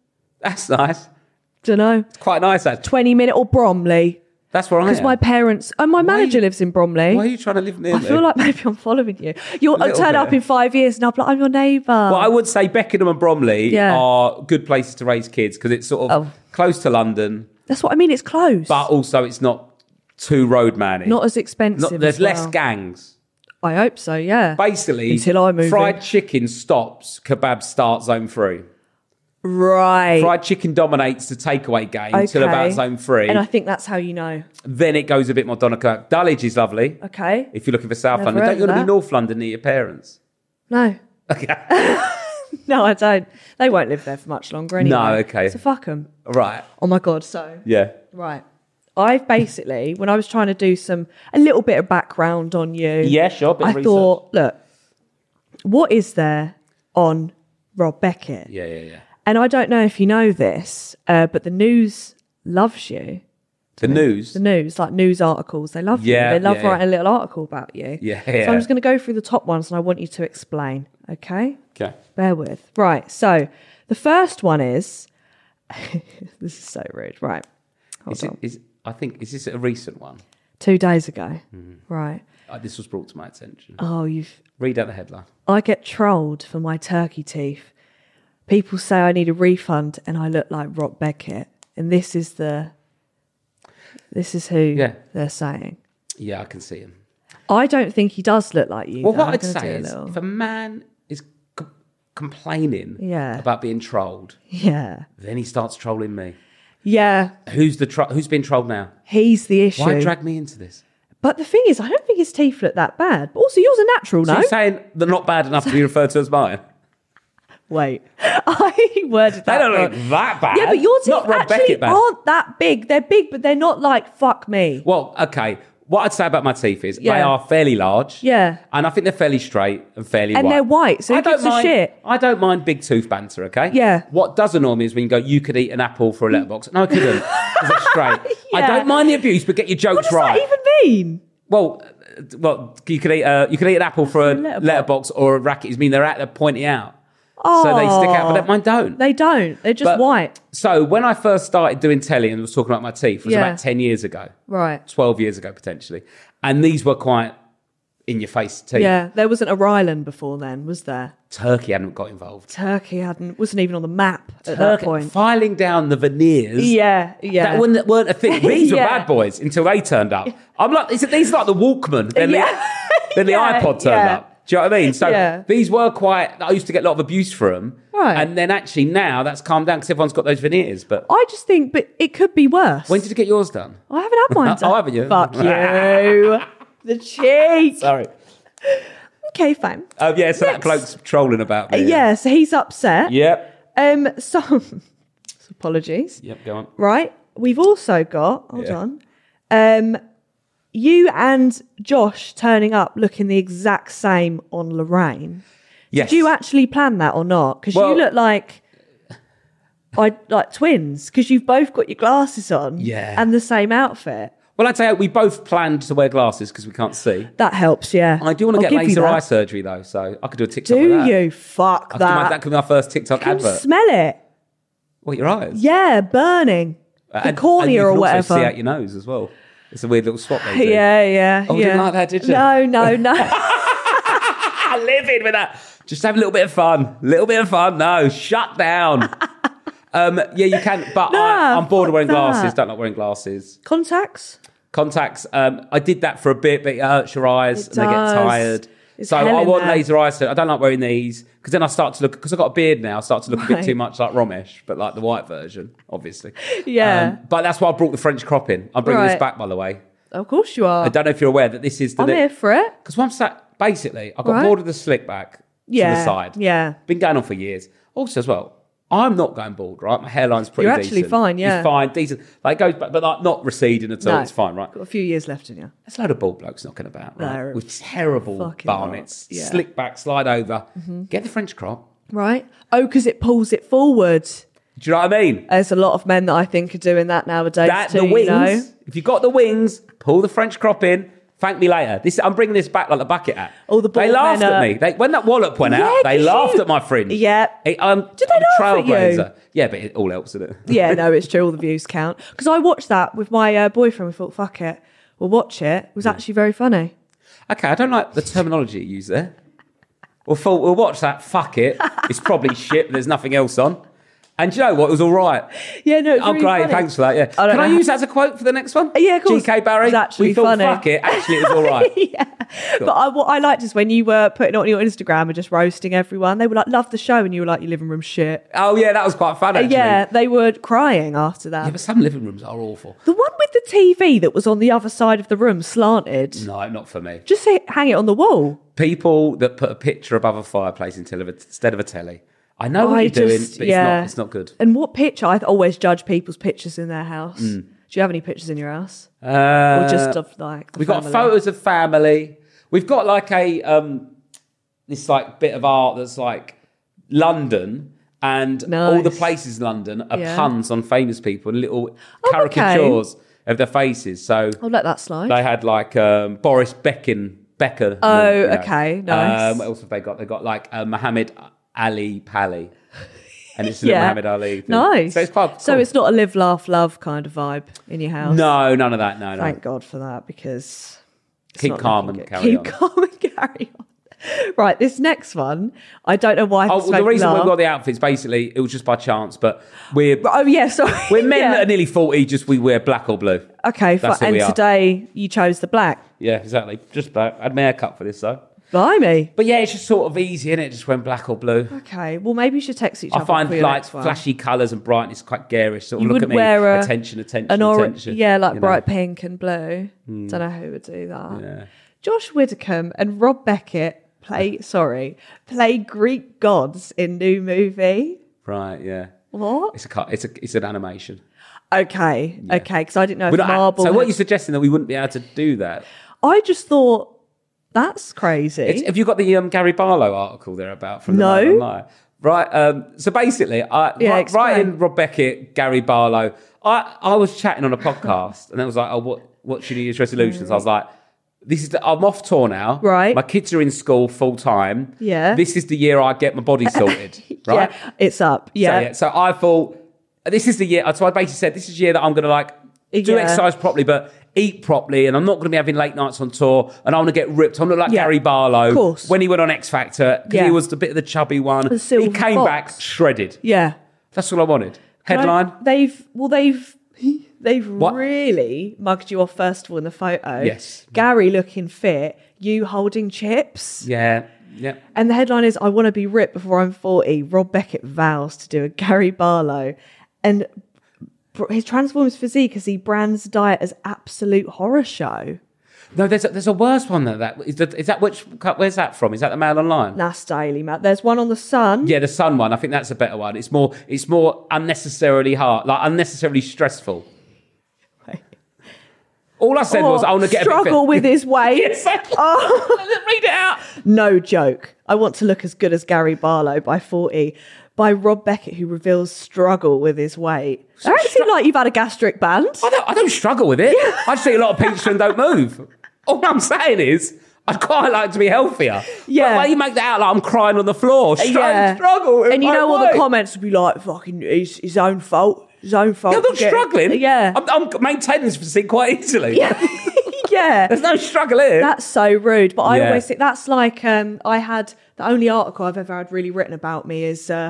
That's nice. Don't know. It's quite nice, actually. twenty minute or Bromley. That's where I am. Because my parents, and my manager you- lives in Bromley. Why are you trying to live near I me? feel like maybe I'm following you. You'll little turn bit. up in five years and I'll be like, I'm your neighbour. Well, I would say Beckenham and Bromley Yeah. are good places to raise kids because it's sort of Oh. close to London, That's what I mean. It's close. but also it's not too roadman-y. not as expensive. Not- there's as less well. gangs. I hope so, yeah. Basically, Until I move fried in. chicken stops, kebab starts zone three. Right. Fried chicken dominates the takeaway game until Okay. about zone three. And I think that's how you know. Then it goes a bit more Donnerkirk. Dulwich is lovely. Okay. If you're looking for South Never London, heard don't you want of to be that. North London near your parents? No. Okay. No, I don't. They won't live there for much longer anyway. No, okay. So fuck them. Right. Oh my God. So, Yeah. right. I've basically, when I was trying to do some, a little bit of background on you. Yeah, sure. Bit I of research. thought, look, what is there on Rob Beckett? Yeah, yeah, yeah. And I don't know if you know this, uh, but the news loves you. The news. The news, like news articles, they love Yeah, you. They love yeah, yeah. writing a little article about you. Yeah, So yeah. I'm just going to go through the top ones and I want you to explain, okay? Okay. Bear with. Right, so the first one is... this is so rude. Right, hold Is it, on. is, I think, is this a recent one? Two days ago. Mm-hmm. Right. Uh, this was brought to my attention. Oh, you've... Read out the headline. I get trolled for my turkey teeth. People say I need a refund and I look like Rob Beckett. And this is the... This is who Yeah. they're saying. Yeah, I can see him. I don't think he does look like you. Well, though. what I'm I'd gonna do say a is, little- if a man is c- complaining Yeah. about being trolled, Yeah. then he starts trolling me. Yeah. Who's the tro- who's been trolled now? He's the issue. Why drag me into this? But the thing is, I don't think his teeth look that bad. But also, yours are natural, So no? you're saying they're not bad enough to be referred to as mine? Wait. I worded that They don't wrong. look that bad. Yeah, but your teeth not Rob actually Beckett bad. aren't that big. They're big, but they're not like, fuck me. Well, okay. What I'd say about my teeth is they Yeah. are fairly large. Yeah. And I think they're fairly straight and fairly And white. they're white, so I who don't gives a mind, shit? I don't mind big tooth banter, okay? Yeah. What does annoy me is when you go, you could eat an apple for a letterbox. No, I couldn't. Because they're straight. I Yeah. don't mind the abuse, but get your What jokes does right. that even mean? Well, uh, well, you could eat uh, you could eat an apple for a letterbox. letterbox or a racket. It means they're at the pointy out. So they stick out, but mine don't. They don't. They're just But- white. So when I first started doing telly and was talking about my teeth, it was Yeah. about ten years ago, Right. twelve years ago potentially. And these were quite in your face teeth. Yeah. There wasn't a Ryland before then, was there? Turkey hadn't got involved. Turkey hadn't wasn't even on the map at that Turkey, point. filing down the veneers. Yeah, yeah. That weren't, weren't a thing. These were Yeah. bad boys until they turned up. I'm like, these are, these are like the Walkman. Then, Yeah. the, then Yeah, the iPod turned yeah. up. Do you know what I mean? So Yeah. these were quite, I used to get a lot of abuse for them. Right. And then actually now that's calmed down because everyone's got those veneers. But I just think, but it could be worse. when did you get yours done? I haven't had mine done. Oh, haven't you? Fuck you. The cheek. Sorry. Okay, fine. Oh, yeah, so that Next. bloke's trolling about Uh, me. yeah, so he's upset. Yep. Um, so, apologies. Yep, go on. Right. We've also got, hold Yeah. on, um, you and Josh turning up looking the exact same on Lorraine. Yes. Did you actually plan that or not? Because Well- you look like I like twins because you've both got your glasses on Yeah. and the same outfit. Well, I'd say we both planned to wear glasses because we can't see. That helps, yeah. I do want to I'll get give you laser that. eye surgery, though, so I could do a TikTok Do with that. you? Fuck I could do my- that. that could be my first TikTok Can you advert. smell it? What, your eyes? Yeah, burning. Uh, The and- cornea and or you can whatever. also see out your nose as well. It's a weird little swap they do. Yeah, yeah. Oh, yeah. didn't like that, did you? No, no, no. I live in with that. Just have a little bit of fun. little bit of fun. No, shut down. um, yeah, you can, but No, I, I'm bored of fuck wearing that. glasses. Don't like wearing glasses. Contacts? Contacts. Um, I did that for a bit, but it hurts your eyes It and they get does. tired. It's so hell I in want there. laser eye surgery. I don't like wearing these because then I start to look, because I've got a beard now, I start to look a bit Right. too much like Ramesh, but like the white version, obviously. Yeah. Um, but that's why I brought the French crop in. I'm bringing this Right. back, by the way. Of course you are. I don't know if you're aware that this is the. I'm here for it. Because once that, basically, I got Right. bored of the slick back Yeah. to the side. Yeah. Been going on for years. Also, as well, I'm not going bald, right? My hairline's pretty You're decent. actually fine, yeah. It's fine, decent. Like, it goes back, but like not receding at all. No. It's fine, right? Got a few years left in you. There's a load of bald blokes knocking about, right? No. With terrible Fucking barnets. not, yeah. Slick back, slide over. Get the French crop. Right? Oh, because it pulls it forward. Do you know what I mean? There's a lot of men that I think are doing that nowadays That, too, the wings. you know? If you've got the wings, pull the French crop in. Thank me later. This I'm bringing this back like the bucket hat. All the they bald laughed men at are- me. They, when that wallop went Yeah, out, they 'cause laughed you- at my fringe. Yeah. It, um, Did they I'm a laugh at you? trailblazer. Yeah, but it all helps, doesn't it? Yeah, no, it's true. All the views count. Because I watched that with my uh, boyfriend. We thought, fuck it, we'll watch it. It was actually very funny. Okay, I don't like the terminology you use there. We'll, thought, we'll watch that. Fuck it. It's probably shit, but there's nothing else on. And do you know what? It was all right. Yeah, no, it's Oh, really great. funny. Thanks for that. Yeah. I don't Can I know use that as a quote for the next one? Yeah, of course. G K Barry. It's actually we thought, funny. fuck it. Actually, it was all right. Yeah. But I, what I liked is when you were putting it on your Instagram and just roasting everyone. They were like, love the show. And you were like, your living room shit. Oh, yeah, that was quite fun, actually. Yeah, they were crying after that. Yeah, but some living rooms are awful. The one with the T V that was on the other side of the room slanted. No, not for me. Just say, hang it on the wall. People that put a picture above a fireplace instead of a, instead of a telly. I know what I you're doing, just- but yeah. it's not, it's not good. And what picture? I always judge people's pictures in their house. Mm. Do you have any pictures in your house? Uh, Or just of like the We've got family? photos of family. We've got like a um, this like bit of art that's like London, and all the Nice. places in London are Yeah. puns on famous people and little Oh, caricatures of their faces. So I'll let that slide. they had like um, Boris Beckin, Becker. Oh, you know. okay, nice. Um, what else have they got? They got like uh, Muhammad Ali Pali, and it's a little Yeah. Muhammad Ali. Thing. Nice. So it's quite. So cool. it's not a live, laugh, love kind of vibe in your house. no, none of that. No, no. Thank God for that, because it's Keep not calm looking and good. carry Keep on. calm and carry on. Right, this next one, I don't know why. Oh, this well, the made me reason we laugh. got the outfits basically it was just by chance, but we're Oh yeah, sorry. we're men Yeah. that are nearly forty. Just we wear black or blue. Okay, That's fi- who and we are. today you chose the black. Yeah, exactly. Just black. I had my hair cut for this though. Blimey. But yeah, it's just sort of easy, isn't it? Just when black or blue. Okay, well maybe you should text each I other find for your like next one. flashy colours and brightness quite garish. Sort of You look would at me. wear a- attention, attention, An or- attention. yeah, like you know? bright pink and blue. Don't know who would do that. Yeah. Josh Widdicombe and Rob Beckett play. sorry, play Greek gods in new movie. Right. Yeah. What? It's a cut. It's a. It's an animation. Okay, okay, because I didn't know We're if not- Marble. so what are had- you suggesting that we wouldn't be able to do that? I just thought that's crazy. It's, have you got the um, Gary Barlow article there about from the No. Man Online? Right. Um, so basically, I, Yeah, right, explain. right in Rob Beckett, Gary Barlow. I, I was chatting on a podcast, and I was like, "Oh, what what's your New Year's resolutions?" I was like, "This is the, I'm off tour now. Right. My kids are in school full time. Yeah. This is the year I get my body sorted. Right. Yeah, it's up. Yeah. So, yeah. So I thought this is the year. So I basically said this is the year that I'm going to like do Yeah. exercise properly, but eat properly, and I'm not going to be having late nights on tour, and I'm going to get ripped. I'm not like Yeah. Gary Barlow Of course. when he went on X Factor because Yeah. he was the bit of the chubby one. The silver He came fox. back shredded. Yeah. That's all I wanted. Can I- Headline. they've well they've they've What? really mugged you off first of all in the photo. Yes. Gary looking fit, you holding chips. Yeah. Yeah. And the headline is I want to be ripped before I'm forty. Rob Beckett vows to do a Gary Barlow. And br- his transforms physique as he brands diet as absolute horror show. No, there's a, there's a worse one than that. Is that, is that which? Where's that from? Is that the Mail Online? That's Daily Mail. There's one on the Sun. Yeah, the Sun one. I think that's a better one. It's more. It's more unnecessarily hard, like unnecessarily stressful. Right. All I said was, I want to get a bit struggle fit. with his weight. Yes. Oh. Read it out. No joke. I want to look as good as Gary Barlow by forty. By Rob Beckett, who reveals struggle with his weight. I don't seem like you've had a gastric band. I don't, I don't struggle with it. I just eat a lot of pizza and don't move. All I'm saying is, I'd quite like to be healthier. Yeah. But why you make that out like I'm crying on the floor? Struggle, Yeah. struggle. with And you my know all weight. the comments would be like, fucking, it's his own fault. His own fault. Yeah, I'm not for getting-" struggling. Yeah. I'm, I'm maintaining this physique quite easily. yeah. yeah. There's no struggle here. That's so rude. But I Yeah. always think that's like, um, I had, the only article I've ever had really written about me is uh,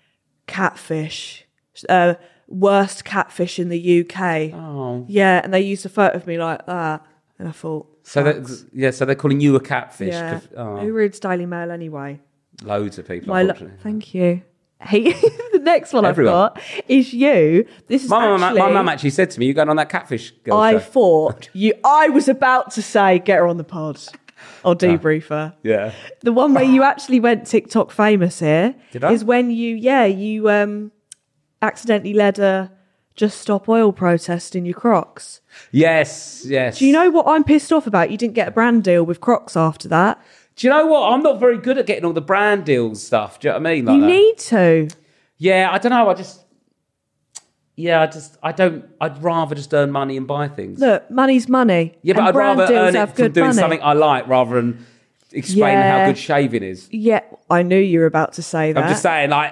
catfish. Uh, worst catfish in the U K. Oh. Yeah, and they used a photo of me like that. And I thought, So "Fucks." that, yeah, so they're calling you a catfish. yeah. 'cause- oh, Who reads Daily Mail anyway? loads of people, My lo- unfortunately. thank you. Hey, the next one Everyone. I've got is you. This is My mum, actually, my mum actually said to me, "You going on that catfish girl I show?" thought you. I was about to say, get her on the pod. I'll debrief her. Yeah. The one where you actually went TikTok famous here Did I? is when you, yeah, you um, accidentally led a Just Stop Oil protest in your Crocs. Yes, yes. Do you know what I'm pissed off about? You didn't get a brand deal with Crocs after that. Do you know what? I'm not very good at getting all the brand deals stuff. Do you know what I mean? Like you that. need to. Yeah, I don't know. I just, Yeah, I just, I don't, I'd rather just earn money and buy things. Look, money's money. Yeah, but and I'd brand rather deals earn it have from good doing money. something I like rather than explain Yeah. how good shaving is. Yeah, I knew you were about to say that. I'm just saying, like,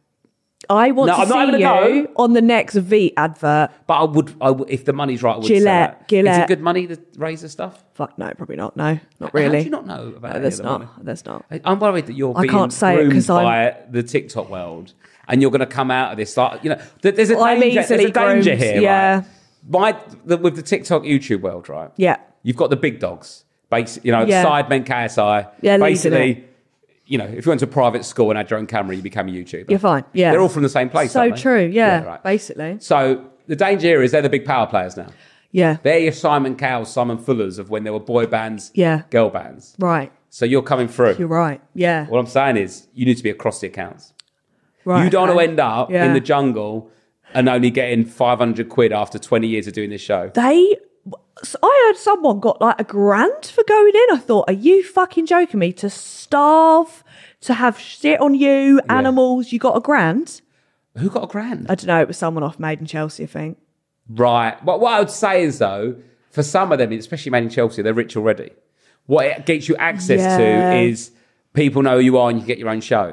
I want No, to I'm not see having a you on the next Veet advert. but I would, I would, if the money's right, I would Gillette, say that. Gillette. Is it good money, the razor stuff? Fuck no, probably not. No, not How really. do you not know about No, any there's of the not. money? There's not. I- I'm worried that you're I being can't say it groomed 'cause I'm- by the TikTok world, and you're going to come out of this like, you know, th- there's a I'm danger, easily there's a danger groomed, here, yeah. right? My, the, with the TikTok YouTube world, right? Yeah. You've got the big dogs, basically, you know, Yeah. Sidemen, K S I. Yeah, leading basically, you know, if you went to a private school and had your own camera, you became a YouTuber. You're fine. Yeah. They're all from the same place. So aren't they? true. Yeah, right. basically. So the danger here is they're the big power players now. Yeah. They're your Simon Cowells, Simon Fullers of when there were boy bands, Yeah. girl bands. Right. So you're coming through. You're right. Yeah. What I'm saying is you need to be across the accounts. Right. You don't okay. want to end up Yeah. in the jungle and only getting five hundred quid after twenty years of doing this show. They. So I heard someone got like a grand for going in. I thought, are you fucking joking me? To starve, to have shit on you, animals, you got a grand? Who got a grand? I don't know. It was someone off Made in Chelsea, I think. Right. But what I would say is, though, for some of them, especially made in Chelsea, they're rich already. What it gets you access Yeah. to is people know who you are and you get your own show.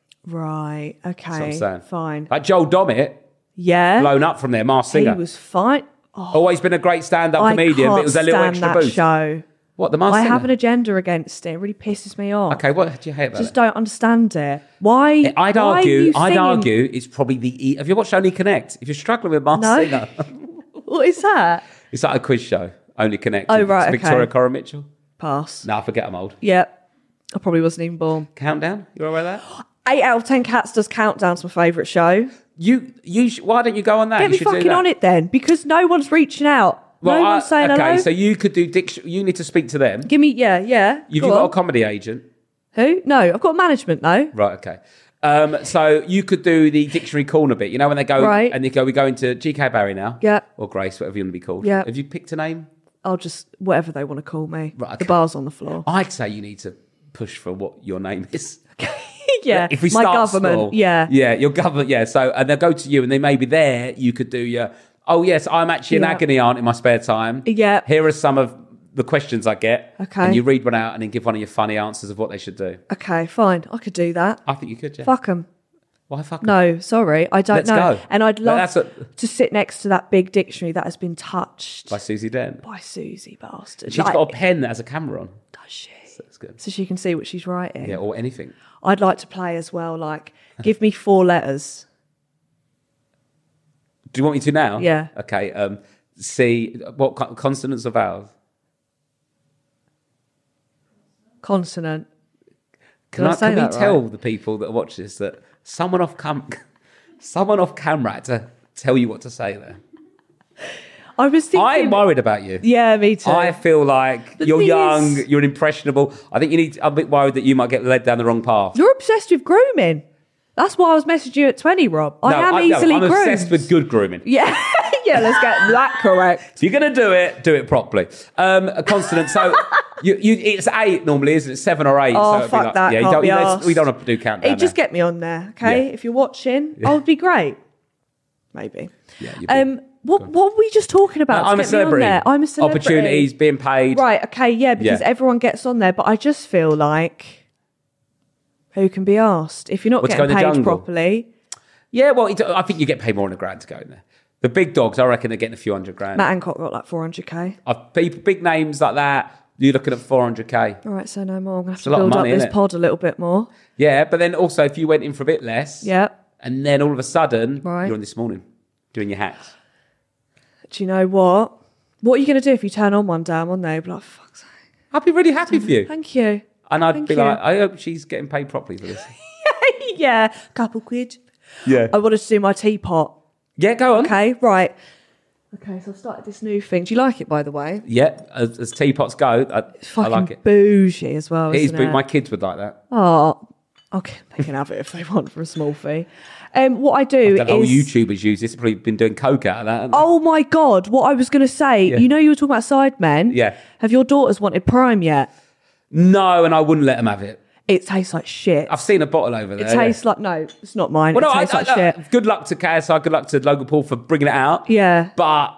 Right. Okay. That's what I'm saying. Fine. Like Joel Dommett, Yeah. blown up from there, Masked He Singer. was fine. Oh, Always been a great stand-up I comedian, can't but it was a little stand extra that boost. show. What, the Masked I Singer? have an agenda against it. It really pisses me off. Okay, what do you hate about Just it? don't understand it. Why? I'd why are argue, you I'd singing- argue it's probably the... E- have you watched Only Connect? If you're struggling with Masked No. Singer... What is that? It's like a quiz show, Only Connect. Oh, right, It's Victoria okay. Coram Mitchell. Pass. No, I forget I'm old. Yep. I probably wasn't even born. Countdown? You aware of that? Eight out of ten cats does Countdown's my favourite show. You, you, sh- why don't you go on that? Get you me should do fucking that. on it then, because no one's reaching out. Well, no I- one's saying okay, hello. so you could do diction. You need to speak to them. Give me, yeah, yeah. You've Go got on. a comedy agent, Who? No, I've got management though. right? Okay. Um, so you could do the dictionary corner bit. You know when they go Right. and they go, we go into G K Barry now, Yeah. or Grace, whatever you want to be called. Yeah. Have you picked a name? I'll just, whatever they want to call me. Right, okay. The bar's on the floor. I'd say you need to push for what your name is. yeah. If we my start government. small, Yeah. yeah, your government, yeah. So and they'll go to you, and they may be there. You could do your. Oh yes, I'm actually an Yeah. agony aunt in my spare time. Yeah. Here are some of the questions I get. Okay. And you read one out and then give one of your funny answers of what they should do. Okay, fine. I could do that. I think you could, yeah. Fuck them. Why fuck 'em? No, sorry. I don't Let's know. go. And I'd No, love that's what- to sit next to that big dictionary that has been touched By Susie Dent. by Susie Bastard. She's Like, got a pen that has a camera on. does she? That's good. So she can see what she's writing. Yeah, or anything. I'd like to play as well, like, give me four letters. Do you want me to now? Yeah. Okay. Um, C. What co- consonants or vowels? Consonant. Can, Did I I, say can we that tell right? the people that watch this that someone off cam, someone off camera had to tell you what to say there? I was thinking. I'm worried about you. Yeah, me too. I feel like The you're thing young, is- you're impressionable. I think you need. I'm a bit worried that you might get led down the wrong path. You're obsessed with grooming. That's why I was messaging you at twenty, Rob. I No, am I, no, easily I'm groomed. obsessed with good grooming. Yeah, yeah. Let's get that correct. If you're going to do it, do it properly. Um, a consonant. So you, you, it's eight normally, isn't it? Seven or eight. Oh, so it'd be fuck like, that, Yeah, you can't don't, be you know, arsed. we don't want to do countdown. It just now. get me on there, okay? Yeah. If you're watching, I would be great. Maybe. Yeah, you'd be- Um, what what were we just talking about? I'm to a get me on celebrity. there? I'm a celebrity. Opportunities being paid. Right. Okay. Yeah. Because Yeah. everyone gets on there, but I just feel like who can be asked if you're not Well, to go getting in the paid jungle. properly? Yeah, well, it, I think you get paid more than a grand to go in there. The big dogs, I reckon, are getting a few hundred grand. Matt Hancock got like four hundred k. I've, people, big names like that, you're looking at four hundred k. All right. So no more. I'm gonna have a to lot of build money, up this innit? pod a little bit more. Yeah, but then also if you went in for a bit less, Yeah. and then all of a sudden, Right. you're on this morning doing your hacks. Do you know what? What are you going to do if you turn on one day? I'm on there. You'll be like, fuck's sake. I'd be really happy for you. Thank you. And I'd Thank be you. like, I hope she's getting paid properly for this. Yeah. Couple quid. Yeah. I wanted to do my teapot. Yeah, go on. Okay. Right. Okay. So I've started this new thing. Do you like it, by the way? Yeah, as, as teapots go, I, It's I fucking like it. bougie as well, It is, isn't but it? my kids would like that. Oh, okay. They can have it if they want for a small fee. Um, what I do That whole is... YouTubers use this. Probably been doing coke out of that. haven't they? Oh my God. What I was going to say, Yeah. you know you were talking about Sidemen? Yeah. Have your daughters wanted Prime yet? No, and I wouldn't let them have it. It tastes like shit. I've seen a bottle over there. It tastes like, no, it's not mine. Well, it no, tastes I, like I, I, shit. good luck to K S I, good luck to Logan Paul for bringing it out. Yeah. But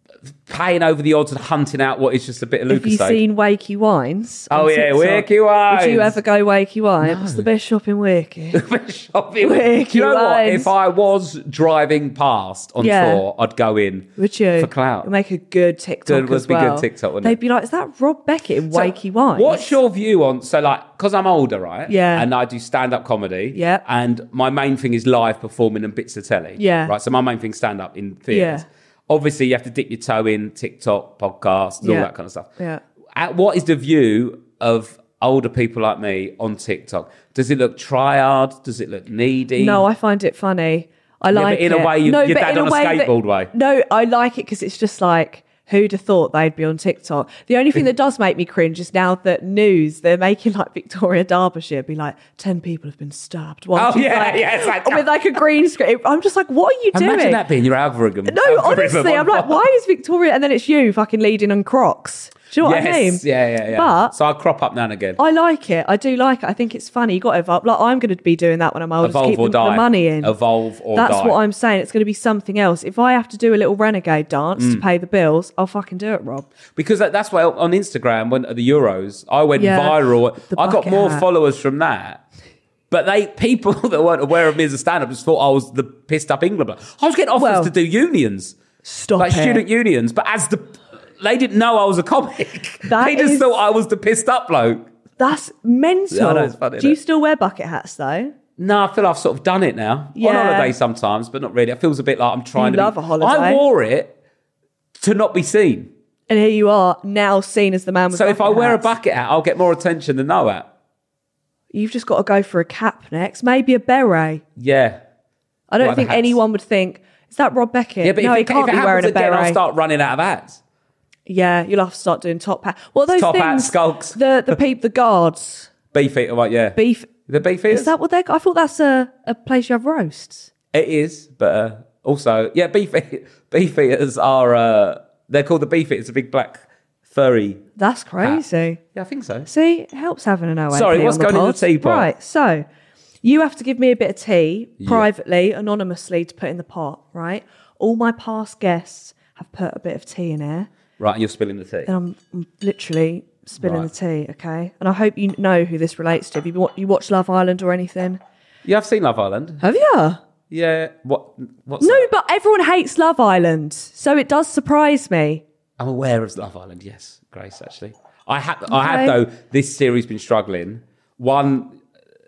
paying over the odds and hunting out what is just a bit of Have you Lucas seen Wakey Wines? Oh, on yeah, TikTok? Wakey Wines. Would you ever go Wakey Wines? It's the best shop in Wakey. shopping. Wakey Do you know what? Wines. If I was driving past on Yeah. tour, I'd go in Would you? for clout. It'd make a good TikTok Good- would as be good well. TikTok, wouldn't They'd it? be like, is that Rob Beckett in So, Wakey Wines? What's your view on, so like, because I'm older, right? Yeah. And I do stand-up comedy. Yeah. And my main thing is live performing and bits of telly. Yeah. Right, so my main thing is stand-up in theatres. Yeah. Obviously, you have to dip your toe in TikTok, podcasts, and Yeah. all that kind of stuff. Yeah. At, what is the view of older people like me on TikTok? Does it look try-hard? Does it look needy? No, I find it funny. I Yeah, like but in it. a way, you- no, your but dad in on a way that- skateboard way. No, I like it because it's just like, who'd have thought they'd be on TikTok? The only thing that does make me cringe is now that news, they're making like Victoria Derbyshire be like, ten people have been stabbed. While Oh, she's, yeah, like, yeah, it's like- with like a green screen. I'm just like, what are you Imagine doing? that being your algorithm. No, algorithm honestly, on I'm like, fire. why is Victoria? And then it's you fucking leading on Crocs. Do you know what Yes, I mean? yeah, yeah, yeah. But so I crop up now and again. I like it. I do like it. I think it's funny. You got to evolve. Like I'm going to be doing that when I'm older. to Evolve keep or the, die. the money in. Evolve or That's die. what I'm saying. It's going to be something else. If I have to do a little renegade dance Mm. to pay the bills, I'll fucking do it, Rob. Because that, that's why on Instagram, when at the Euros, I went Yeah, viral. the I got bucket more hat. followers from that. But they people that weren't aware of me as a stand-up just thought I was the pissed up England bloke. I was getting offers Well, to do unions, Stop like it. student unions. But as the they didn't know I was a comic. That they just is- thought I was the pissed up bloke. That's mental. Yeah, I know, it's funny, do you isn't it? still wear bucket hats though? No, I feel I've sort of done it now. Yeah. On holiday sometimes, but not really. It feels a bit like I'm trying You to love be, a holiday. I wore it to not be seen. And here you are now seen as the man with So if I bucket wear a hats. bucket hat, I'll get more attention than no hat. You've just got to go for a cap next. Maybe a beret. Yeah. I don't Like the think hats. anyone would think, is that Rob Beckett? Yeah, but no, if, he it, can't if it be wearing happens a again, beret. I'll start running out of hats. Yeah, you'll have to start doing top hat. Well, those Top things, hats, skulks. the the peep, the guards, Beef eater, right? Yeah. beef. The beef eaters? Is that what they? I thought that's a, a place you have roasts. It is, but uh, also, yeah, beef beef eaters are. Uh, they're called the beef eaters. A big black furry. That's crazy. Yeah, I think so. See, it helps having an O A P Sorry, what's on the going in the pod. teapot? Right, so you have to give me a bit of tea privately, anonymously, to put in the pot. Right, all my past guests have put a bit of tea in here, Right, and you're spilling the tea. and I'm, I'm literally spilling Right. the tea. Okay, and I hope you know who this relates to. Have you, wa- you watched Love Island or anything? Yeah, I've seen Love Island. Have you? Yeah. What? What's No, that? but everyone hates Love Island, so it does surprise me. I'm aware of Love Island. Yes, Grace. Actually, I have. I have Okay. though. This series been struggling. One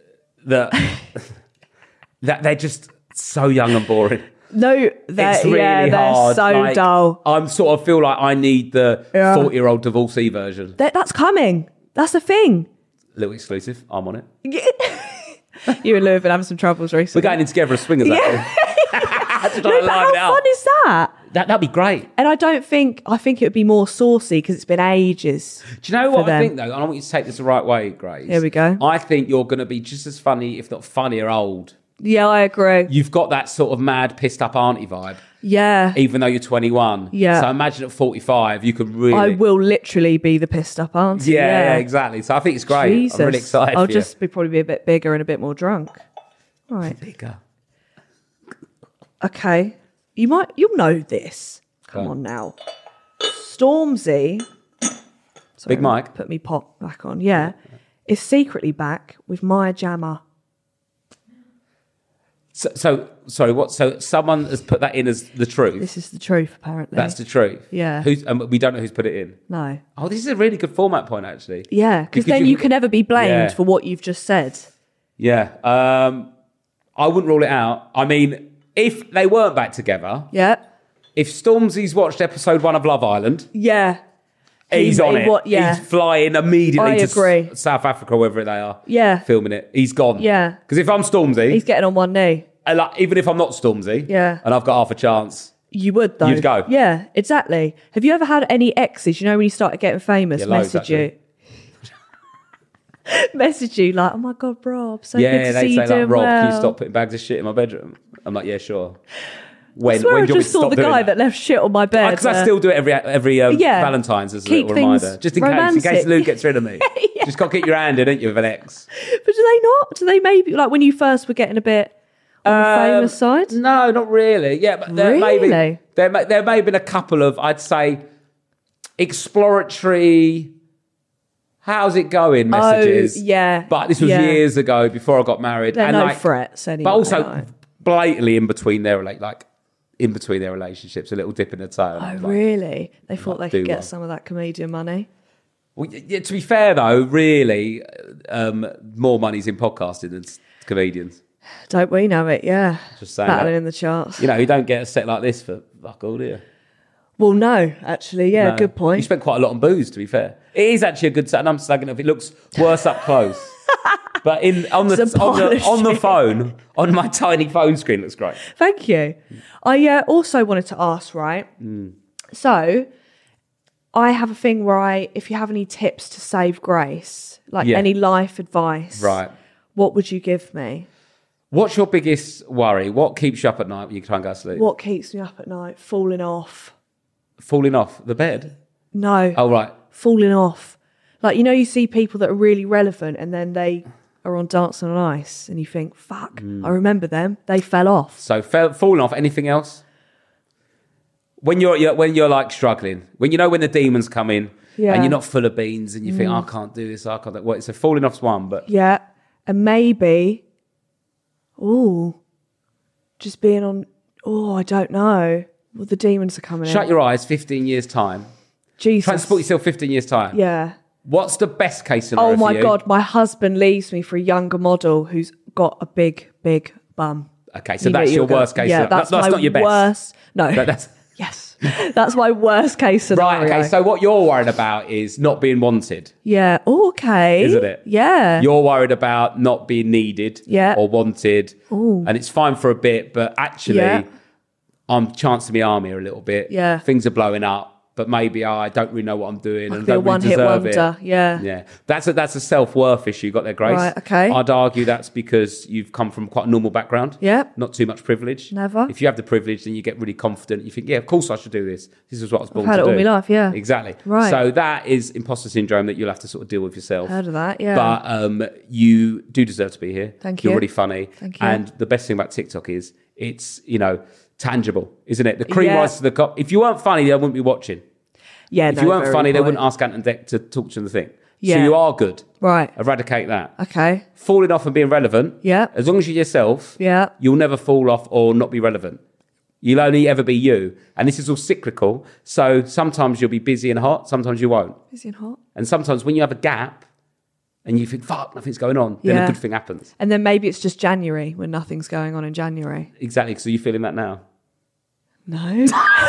that that they're just so young and boring. No, they're, It's really yeah, they're hard. so Like, dull. I'm sort of feel like I need the Yeah. forty-year-old divorcee version. That, that's coming. That's a thing. Little exclusive. I'm on it. You and Lou have been having some troubles We're recently. going in together as swingers. Yeah. Actually. No, but how fun is that? That that'd be great. And I don't think, I think it would be more saucy because it's been ages. Do you know for what I them. think though? And I want you to take this the right way, Grace. Here we go. I think you're going to be just as funny, if not funnier, old. Yeah, I agree. You've got that sort of mad, pissed up auntie vibe, Yeah. even though you're twenty-one. Yeah. So imagine at forty-five, you could really. I will literally be the pissed up auntie. Yeah, Yeah, yeah, exactly. So I think it's great. Jesus. I'm really excited. I'll for just be probably be a bit bigger and a bit more drunk. Right. you. Bigger. Okay. You might, you'll know this. Come Go. on now. Stormzy. Sorry, Big Mike. Put me pop back on. Yeah. Is secretly back with Maya Jama. So, so sorry. What? So someone has put that in as the truth. This is the truth, apparently. That's the truth. Yeah. Who's? And we don't know who's put it in. No. Oh, this is a really good format point, actually. Yeah, because Because then you you can- can never be blamed Yeah. for what you've just said. Yeah. Um, I wouldn't rule it out. I mean, if they weren't back together, Yeah. if Stormzy's watched episode one of Love Island, Yeah. he's He- on he it. wa- yeah. He's flying immediately I to agree. S- South Africa, wherever they are. Yeah. Filming it. He's gone. Yeah. Because if I'm Stormzy, He's getting on one knee. and like, even if I'm not Stormzy, Yeah. and I've got half a chance, You would, though. You'd go. Yeah, exactly. Have you ever had any exes, you know, when you started getting famous, Yeah, loads, message you? message you like, oh my God, Rob, so good yeah, to they see say you doing like, Rob, well. can you stop putting bags of shit in my bedroom? I'm like, yeah, sure. When, I swear when I do you want me just to saw stop the doing guy that? that left shit on my bed. Because I uh, still do it every every um, Yeah. Valentine's as a Keep little reminder. things Just in case, in case romantic. Lou gets rid of me. Yeah. Just got to keep your hand in, don't you, with an ex? But do they not? Do they maybe, like when you first were getting a bit on the Um, famous side? No, not really. Yeah, but there may Really? be, there may, there may have been a couple of, I'd say, exploratory, how's it going messages. Oh, yeah. But this was Yeah. years ago before I got married. They're and no like, threats anyway. But also like. blatantly in between their like, like in between their relationships, a little dip in the toe. Oh, Like, really? They thought they like, do could get well. some of that comedian money? Well, yeah, to be fair though, really, um, more money's in podcasting than s- comedians. Don't we know it? Yeah. Just saying Battling that. in the charts. You know, you don't get a set like this for fuck all, do you? Well, no, actually. Yeah, No. good You point. spent quite a lot on booze, to be fair. It is actually a good set, and I'm slagging off. It looks worse up close. But in on the It's a on the on the polish. phone, on my tiny phone screen, it looks great. Thank you. I uh, also wanted to ask, right? Mm. So, I have a thing where I, if you have any tips to save grace, like Yeah. any life advice, Right. what would you give me? What's your biggest worry? What keeps you up at night when you try and go to sleep? What keeps me up at night? Falling off. Falling off the bed? No, Oh, right. falling off. Like, you know, you see people that are really relevant and then they are on Dancing on Ice and you think, fuck, Mm. I remember them. They fell off. So fell, falling off. Anything else? When you're, you're when you're like struggling, when you know when the demons come in Yeah. and you're not full of beans and you think, I can't do this, I can't do what. So falling off's one, but Yeah. And maybe, oh, just being on, oh, I don't know. Well, the demons are coming shut in. your eyes. Fifteen years time. Jesus. Transport yourself fifteen years time. Yeah. What's the best case scenario Oh my for you? God, my husband leaves me for a younger model who's got a big, big bum. Okay, so You know that's you're your gonna- worst case Yeah, scenario. that's, That's my not your best. worst. No. That- that's- Yes. That's my worst case scenario. Right, okay, so what you're worried about is not being wanted, Yeah. Oh, okay. isn't it? Yeah. You're worried about not being needed Yeah. or wanted. Ooh. And it's fine for a bit, but actually, Yeah. I'm chancing my arm here a little bit. Yeah. Things are blowing up, but maybe I don't really know what I'm doing and be a don't really one-hit deserve wonder. it. Yeah. Yeah. That's a, that's a self-worth issue you got there, Grace. Right, okay. I'd argue that's because you've come from quite a normal background. Yep. Not too much privilege. Never. If you have the privilege, then you get really confident. You think, yeah, of course I should do this. This is what I was born had to it do. all my life, yeah. Exactly. Right. So that is imposter syndrome that you'll have to sort of deal with yourself. Heard of that, yeah. But um, you do deserve to be here. Thank You're you. really funny. Thank you. And the best thing about TikTok is it's, you know, tangible, isn't it? The cream Yeah. rises to the top. If you weren't funny, they wouldn't be watching. Yeah. If no, you weren't very funny, they point. wouldn't ask Ant and Dec to talk to you on the thing. So Yeah. you are good. Right. Eradicate that. Okay. Falling off and being relevant. Yeah. As long as you're yourself, Yeah. you'll never fall off or not be relevant. You'll only ever be you. And this is all cyclical. So sometimes you'll be busy and hot, sometimes you won't. Busy and hot. And sometimes when you have a gap and you think, fuck, nothing's going on, then Yeah. a good thing happens. And then maybe it's just January when nothing's going on in January. Exactly. So you're feeling that now. No.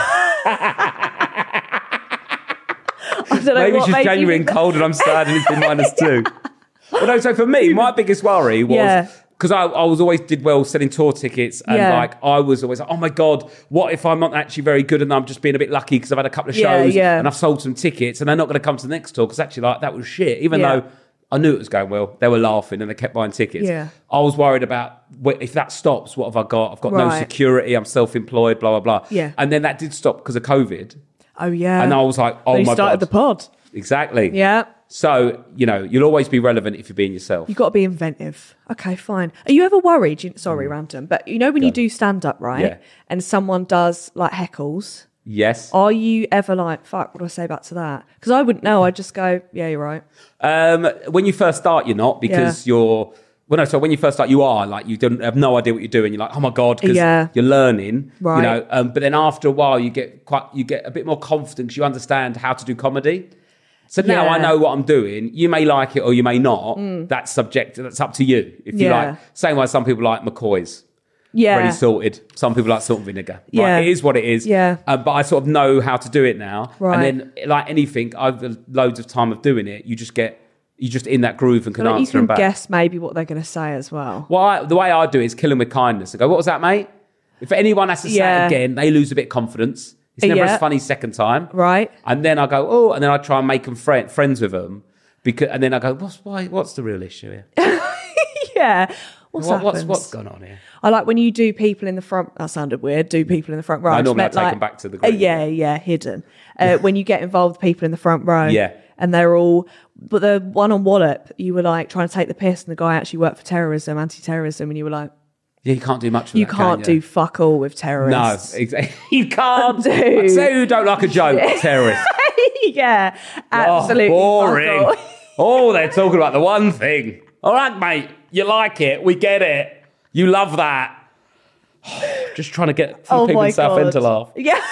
I don't know Maybe what it's just made you January think and cold and I'm sad and it's been minus two. Well, no, so for me, my biggest worry was Yeah. because I, I was always did well selling tour tickets and Yeah. like I was always like, oh my God, what if I'm not actually very good and I'm just being a bit lucky because I've had a couple of Yeah, shows yeah. and I've sold some tickets and they're not going to come to the next tour because actually like that was shit. Even Yeah. though I knew it was going well, they were laughing and they kept buying tickets. Yeah. I was worried about wh- if that stops, what have I got? I've got no Right. security, I'm self-employed, blah, blah, blah. Yeah. And then that did stop because of COVID. Oh, yeah. And I was like, oh They my started God. the pod. Exactly. Yeah. So, you know, you'll always be relevant if you're being yourself. You've got to be inventive. Okay, fine. Are you ever worried? You, sorry, random. But you know when you do stand up, right? Yeah. And someone does like heckles. Yes. Are you ever like, fuck, what do I say back to that? Because I wouldn't know. I'd just go, yeah, you're right. Um, when you first start, you're not because you're. Well, no. So when you first start, you are like you don't have no idea what you're doing. You're like, oh my God, because Yeah. you're learning. Right. You know. Um, but then after a while, you get quite you get a bit more confident because you understand how to do comedy. So now Yeah. I know what I'm doing. You may like it or you may not. That's subjective. That's up to you. If you Yeah. like, same way some people like McCoy's. Yeah. Ready salted. Some people like salt and vinegar. Right? Yeah. It is what it is. Yeah. Um, but I sort of know how to do it now. Right. And then, like anything, over loads of time of doing it, you just get, you're just in that groove and can But you answer can them back. guess maybe what they're going to say as well. Well, I, the way I do it is kill them with kindness. I go, what was that, mate? If anyone has to say Yeah. it again, they lose a bit of confidence. It's never Yeah. as funny second time. Right. And then I go, oh, and then I try and make them friend, friends with them. Because, and then I go, what's, why, what's the real issue here? Yeah. What's What, what's happens? what's going on here? I like when you do people in the front. That sounded weird. Do people in the front row? No, I just normally I meant, take like- them back to the Uh, green. yeah, yeah, hidden. Uh, when you get involved with people in the front row. Yeah. And they're all, but the one on Wallop, you were like trying to take the piss, and the guy actually worked for terrorism, anti-terrorism, and you were like, Yeah, you can't do much. For you that, can't can do you? fuck all with No, terrorists. exactly. You can't. Dude. I say you don't like a joke, terrorist. Yeah, absolutely. Oh, fuck boring. all. Oh, they're talking about the one thing. All right, mate. You like it. We get it. You love that. Just trying to get Oh people my in Southend God. to laugh. Yeah.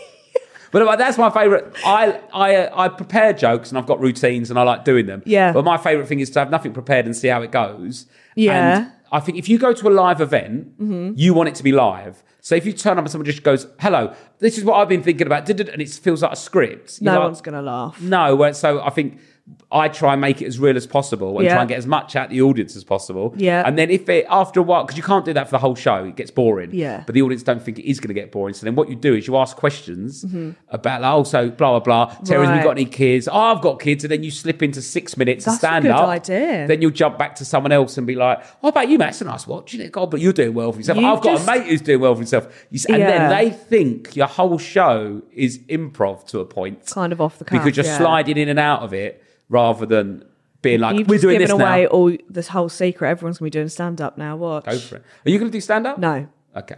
But that's my favourite. I, I I prepare jokes and I've got routines and I like doing them. Yeah. But my favourite thing is to have nothing prepared and see how it goes. Yeah. And I think if you go to a live event, Mm-hmm. you want it to be live. So if you turn up and someone just goes, hello, this is what I've been thinking about, and it feels like a script. No you're like, one's going to laugh. No, well, so I think I try and make it as real as possible and Yeah. try and get as much out of the audience as possible. Yeah. And then if it, after a while, because you can't do that for the whole show, it gets boring. Yeah. But the audience don't think it is going to get boring. So then what you do is you ask questions Mm-hmm. about, like, oh, so blah, blah, blah. Terry, have you Right. got any kids? Oh, I've got kids. And then you slip into six minutes That's to stand a good up. idea. Then you'll jump back to someone else and be like, what about you, mate? It's a nice watch. You know, God, but you're doing well for yourself. You've I've got just- a mate who's doing well for himself. You s- And Yeah. then they think your whole show is improv to a point. Kind of off the cuff. Because you're yeah. sliding in and out of it rather than being like, You've we're just doing given this away now. all this whole secret. Everyone's going to be doing stand-up now. Watch. Go for it. Are you going to do stand-up? No, Okay.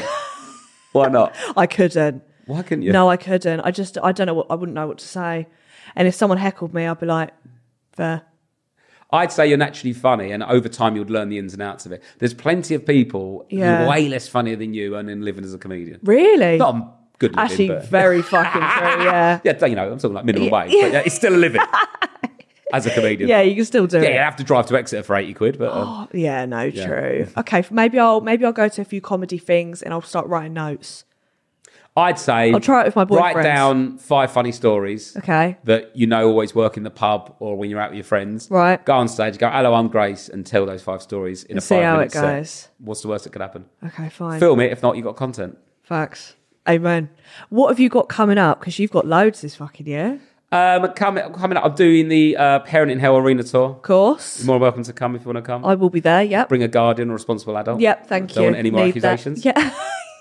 Why not? I couldn't. Why couldn't you? No, I couldn't. I just, I don't know what, I wouldn't know what to say. And if someone heckled me, I'd be like, fair. I'd say you're naturally funny and over time you'd learn the ins and outs of it. There's plenty of people who Yeah. are way less funnier than you and then living as a comedian. Really? Not a good living, Actually, but... very fucking true, yeah. Yeah, you know, I'm talking like minimum Yeah. wage, but yeah, it's still a living as a comedian. Yeah, you can still do Yeah, it. you have to drive to Exeter for eighty quid, but... um, Oh, yeah, no, true. Okay, f- maybe I'll maybe I'll go to a few comedy things and I'll start writing notes. I'd say I'll try it with my write boyfriends. down five funny stories Okay. that you know always work in the pub or when you're out with your friends. Right. Go on stage, go, hello, I'm Grace, and tell those five stories in And a see five how minute it set. goes. What's the worst that could happen? Okay, fine. Film it. If not, you've got content. Facts. Amen. What have you got coming up? Because you've got loads this fucking year. Um, coming, coming up, I'm doing the uh, Parenting Hell Arena tour. Of course. You're more welcome to come if you want to come. I will be there, yep. Bring a guardian or responsible adult. Yep, thank Don't you. want any more Need that. accusations. Yeah.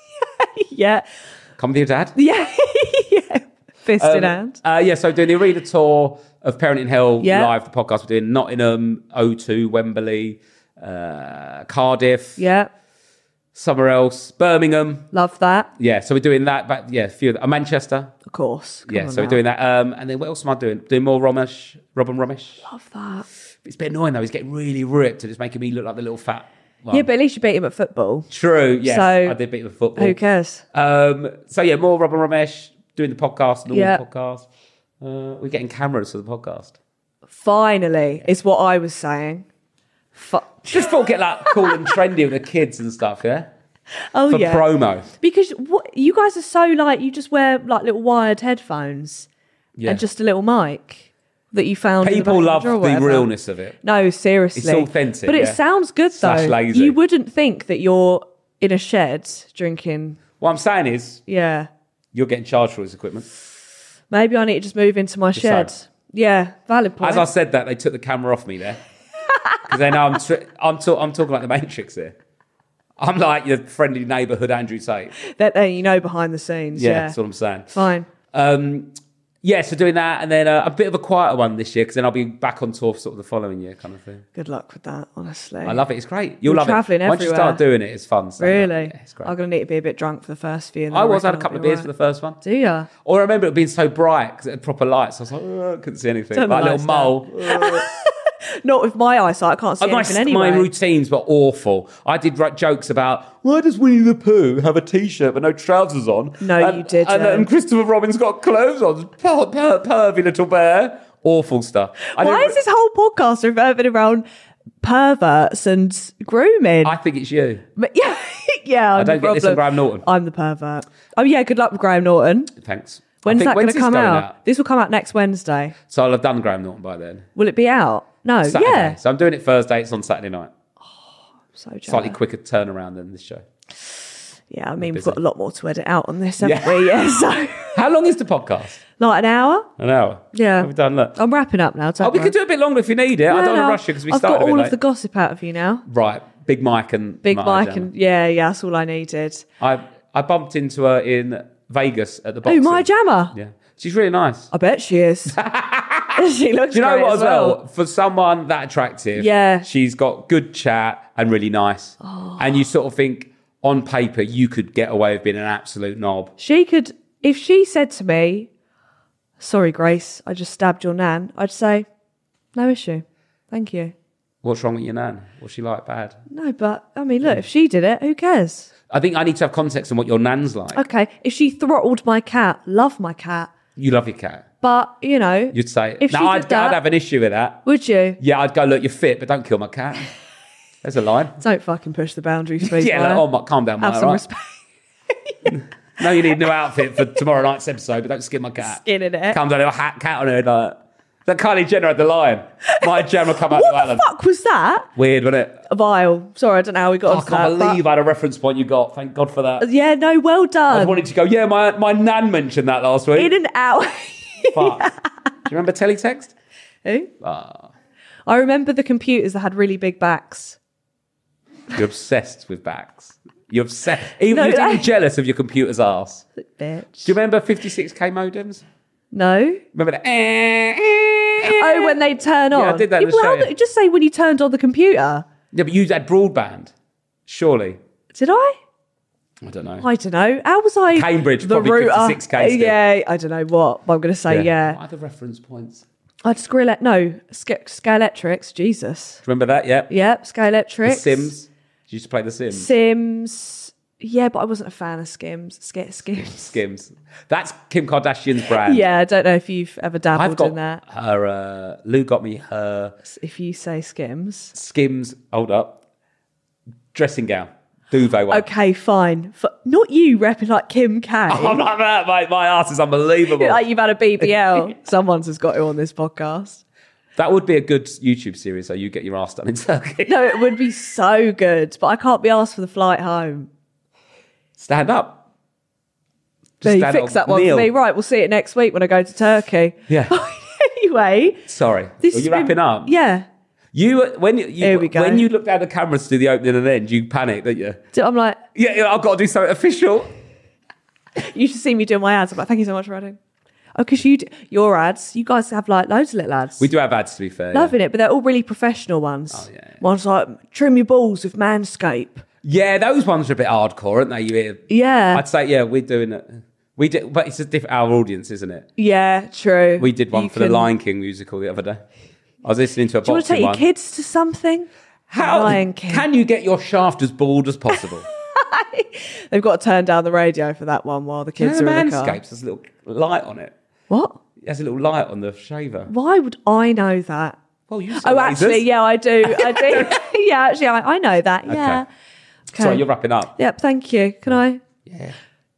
yeah. Come with your dad. Yeah. yeah. Fist in Um, hand. Uh, yeah, so doing the arena tour of Parenting Hell Yeah. live, the podcast we're doing Nottingham, O two, Wembley, uh, Cardiff, Yeah. somewhere else, Birmingham. Love that. Yeah, so we're doing that. But yeah, a few uh, Manchester. Of course. Come Yeah, on so we're now. doing that. Um, and then what else am I doing? Doing more Romesh, Robin Romesh. Love that. It's a bit annoying though. He's getting really ripped and it's making me look like the little fat one. Yeah, but at least you beat him at football. True. Yes, So- I did beat him with football. Who cares? Um, so yeah, more Robin Ramesh doing the podcast, normal Yeah. podcast. Uh, we're getting cameras for the podcast. Finally, is what I was saying. Fu- Just thought get like cool and trendy with the kids and stuff, yeah. oh, For yeah. promo. Because what, you guys are so like, you just wear like little wired headphones Yeah. and just a little mic that you found. in the People back love of drawer or the whatever. realness of it. No, seriously. It's authentic, But it yeah. sounds good though. Slash lazy. You wouldn't think that you're in a shed drinking. What I'm saying is, Yeah. you're getting charged for this equipment. Maybe I need to just move into my shed. so. Yeah, valid point. As I said that, they took the camera off me there because they know I'm tr- I'm, ta- I'm talking like the Matrix here. I'm like your friendly neighbourhood Andrew Tate. that then you know behind the scenes. Yeah, Yeah, that's what I'm saying. fine. Um, yeah, so doing that, and then uh, a bit of a quieter one this year because then I'll be back on tour for sort of the following year, kind of thing. Good luck with that, honestly. I love it. It's great. You'll You're love travelling it. Once you everywhere. start doing it, it's fun. So, Really? Yeah, it's great. I'm going to need to be a bit drunk for the first few. and I then was had a reckon couple I'll of be beers all for right. the first one. Do ya? Or I remember it being so bright because it had proper lights. I was like, oh, I couldn't see anything. Turn the Like a lights little down. mole. Not with my eyesight. I can't see my, anything anyway. my routines were awful. I did write jokes about why does Winnie the Pooh have a t-shirt but no trousers on? No, and, you didn't. And, and Christopher Robin's got clothes on. Per, per, pervy little bear. Awful stuff. I Why didn't- is this whole podcast revolving around perverts and grooming? I think it's you. But yeah, yeah. I'm I don't the get this on problem. Graham Norton. I'm the pervert. Oh yeah, good luck with Graham Norton. Thanks. When's I think- that going when's to this come going out? This will come out next Wednesday. So I'll have done Graham Norton by then. Will it be out? No. Saturday. Yeah. So I'm doing it Thursday. It's on Saturday night. So jealous. Slightly quicker turnaround than this show. Yeah, I mean, we've busy. got a lot more to edit out on this, haven't Yeah. we? Yeah. So How long is the podcast? like an hour. An hour. Yeah. Have we done that? I'm wrapping up now. Oh, we could do it a bit longer if you need it. I don't want to rush you because we I've started got a bit all late. of the gossip out of you now. Right. Big Mike and Big Maya Mike Jama. and yeah, yeah, that's all I needed. I I bumped into her in Vegas at the Oh, boxing. Maya Jama. Yeah, she's really nice. I bet she is. She looks Do you know great what as as well? For someone that attractive, Yeah. she's got good chat and really nice. Oh. And you sort of think, on paper, you could get away with being an absolute knob. She could, if she said to me, sorry, Grace, I just stabbed your nan, I'd say, no issue. Thank you. What's wrong with your nan? What's she like bad? No, but I mean, look, if she did it, who cares? I think I need to have context on what your nan's like. Okay, if she throttled my cat, love my cat, You love your cat. but, you know, You'd say, If no, she did I'd, that- I'd have an issue with that. would you? Yeah, I'd go, look, you're fit, but don't kill my cat. There's a line. Don't fucking push the boundaries, please. Yeah, Maya. like, oh, my, calm down, Have Maya, some right? respect. No, you need a new outfit for tomorrow night's episode, but don't skin my cat. Skinning it. Comes out a hat, cat on her like that. Kylie Jenner had the lion. My Gemma come out What the the island. fuck was that? Weird, wasn't it? Vile. Sorry, I don't know how we got Oh, I onto can't that. believe I had a reference point you got. Thank God for that. but- yeah, no, well I done. wanted to go, yeah, my, my nan mentioned that last week. In and out. Fuck. Do you remember teletext? Who? Ah, I remember the computers that had really big backs. you're obsessed with backs. You're obsessed. Even, No, you're even I- jealous of your computer's ass. Bitch. Do you remember fifty-six K modems? No. Remember that? Eh, eh, Oh, when they turn on. I did that in Yeah, well, Australia. just say when you turned on the computer. Yeah, but you had broadband. Surely. Did I? I don't know. I don't know. How was I? Cambridge, the probably router? fifty-six K still. Yeah, I don't know what. But I'm going to say yeah. What are the reference points? I'd Skrill. No, Sk- Skylectrics. Jesus. Remember that? Yeah. Yep, Skylectrics. The Sims. You used to play The Sims. Sims. Yeah, but I wasn't a fan of Skims. Sk- Skims. Skims. That's Kim Kardashian's brand. Yeah, I don't know if you've ever I've dabbled got in that. her. Uh, Lou got me her If you say Skims. Skims. Hold up. Dressing gown. Duvet one. Okay, fine. For, not you repping like Kim K. I'm like that. My, my ass is unbelievable. like you've had a B B L. Someone's has got it on this podcast. That would be a good YouTube series. So you get your ass done in Turkey. No, it would be so good, but I can't be asked for the flight home. Stand up. Just So you stand fix up. that one Kneel. for me. Right, we'll see it next week when I go to Turkey. Yeah. Anyway, Sorry. this Are has you been- wrapping up? Yeah. You when you Here we go. when you looked at the cameras to do the opening and end, you panicked, didn't you? So I'm like, Yeah, yeah, I've got to do something official. you should see me doing my ads. I'm like, thank you so much for adding. Oh, because you do, your ads, you guys have like loads of little ads. We do have ads, to be fair. Loving it, but they're all really professional ones. Oh, yeah. One's like, trim your balls with Manscape. Yeah, those ones are a bit hardcore, aren't they? You hear? Yeah. I'd say, yeah, we're doing it. We did, but it's a different our audience, isn't it? Yeah, true. We did one You for the can- Lion King musical the other day. I was listening to a Do you want to boxing take your one. kids to something? How Lion King. can you get your shaft as bald as possible? They've got to turn down the radio for that one while the You know kids the are in the car. Manscaped has a little light on it. What? It has a little light on the shaver. Why would I know that? Well, you Oh, actually, yeah, I do. I do. yeah, actually, I, I know that. Yeah. Okay. Sorry, you're wrapping up. Yep, thank you. Can I? Yeah.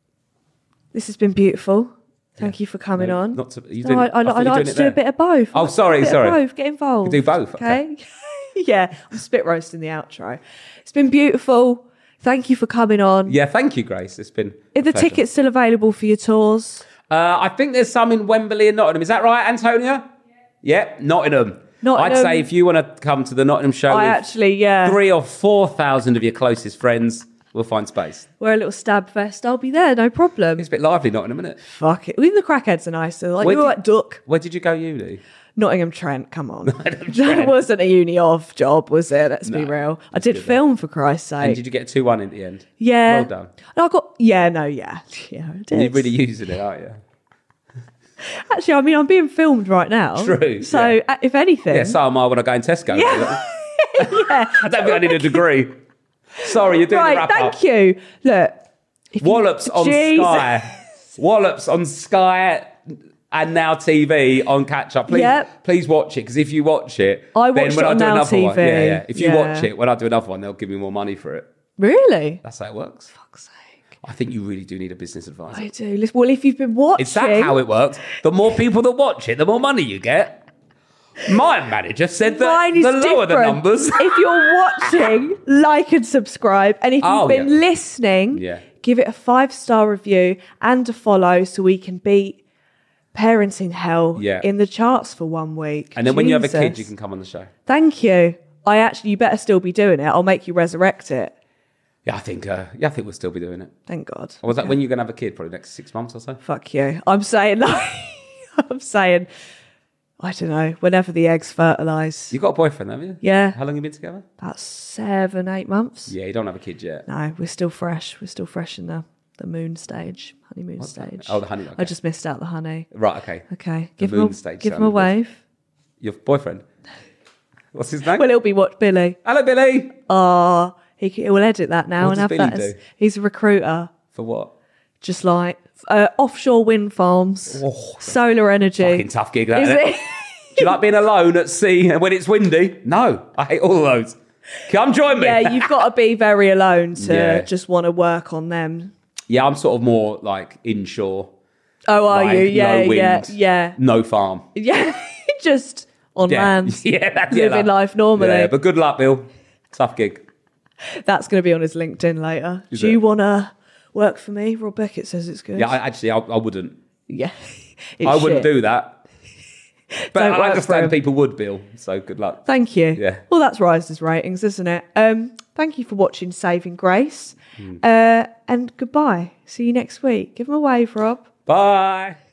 This has been beautiful. Thank you for coming No, on. Not to, you No, doing, I, I, I thought I you were like doing to it do a there. bit of both. Oh, sorry, a bit sorry. Of both. Get involved. You do both, Okay. yeah, I'm spit roasting the outro. It's been beautiful. Thank you for coming on. Yeah, thank you, Grace. It's been. Are a the pleasure. tickets still available for your tours? Uh, I think there's some in Wembley and Nottingham. Is that right, Antonia? Yeah, yeah Nottingham. Nottingham. I'd say if you want to come to the Nottingham show I with actually, yeah. three or four thousand of your closest friends, we'll find space. Wear a little stab vest. I'll be there. No problem. It's a bit lively, Nottingham, isn't it? Fuck it. Even the crackheads are nicer. Like, Where you're did- like duck. Where did you go, uni? Nottingham Trent, come on. Trent. That wasn't a uni of job, was it? Let's be No, real. I did film for Christ's And sake. did you get a two one in the end? Yeah. Well done. And I got, yeah, no, yeah. Yeah, I did. You're really using it, aren't you? Actually, I mean, I'm being filmed right now. True, So, yeah. uh, if anything. Yeah, so am I when I go in Tesco. Yeah. yeah. I don't think I need a degree. Sorry, you're doing the Right, wrap thank up. you. Look. if you- Wallops on Jesus. Sky. Wallops on Sky and Now T V on catch up. Please, Yep. please watch it because if you watch it, I then watched when it I on do Now another one, T V. yeah, yeah. If you Yeah. watch it, when I do another one, they'll give me more money for it. Really? That's how it works. Fuck's sake. I think you really do need a business advisor. I do. Listen, well, if you've been watching. Is that how it works? The more people that watch it, the more money you get. My manager said that Mine is the lower the different. numbers. If you're watching, like and subscribe. And if you've Oh, been yeah. listening, Yeah. give it a five star review and a follow so we can beat Parenting Hell Yeah. in the charts for one week. And then when you have a kid, Jesus. you can come on the show. Thank you. I actually, you better still be doing it. I'll make you resurrect it. Yeah, I think. Uh, yeah, I think we'll still be doing it. Thank God. Or was that Okay. when you're going to have a kid? Probably next six months or so. Fuck you. I'm saying like, I'm saying, I don't know. Whenever the eggs fertilise. You got a boyfriend, haven't you? Yeah. How long have you been together? About seven, eight months. Yeah, you don't have a kid yet. No, we're still fresh. We're still fresh in the, the moon stage, honeymoon What's that? stage. Oh, the honey. Okay. I just missed out the honey. Right. Okay. Okay, The give moon him a, stage give him a sounded good. wave. Your boyfriend. What's his name? Well, it'll be what Billy. Hello, Billy. Oh, he he will edit that now What and does have Billy that. As, do? he's a recruiter, For what? just like uh, offshore wind farms, Oh, solar energy. fucking tough gig, that. Is Isn't it? it? Do you like being alone at sea and when it's windy? No, I hate all of those. Come join me. Yeah, you've got to be very alone to Yeah. just want to work on them. Yeah, I'm sort of more like inshore. Oh, are Like, you? Yeah, no wind, yeah, yeah, No farm. yeah. Just on Yeah, land, yeah, that's yeah, living that- life normally. Yeah, but good luck, Bill. Tough gig. That's going to be on his LinkedIn later. Is Do it? you want to work for me? Rob Beckett says it's good. Yeah, I, actually, I, I wouldn't. yeah. It's I wouldn't shit. do that. But Don't I work for understand him. people would, Bill. So good luck. Thank you. Yeah. Well, that's Rise's ratings, isn't it? Um, thank you for watching Saving Grace. Hmm. Uh, and goodbye. See you next week. Give him a wave, Rob. Bye.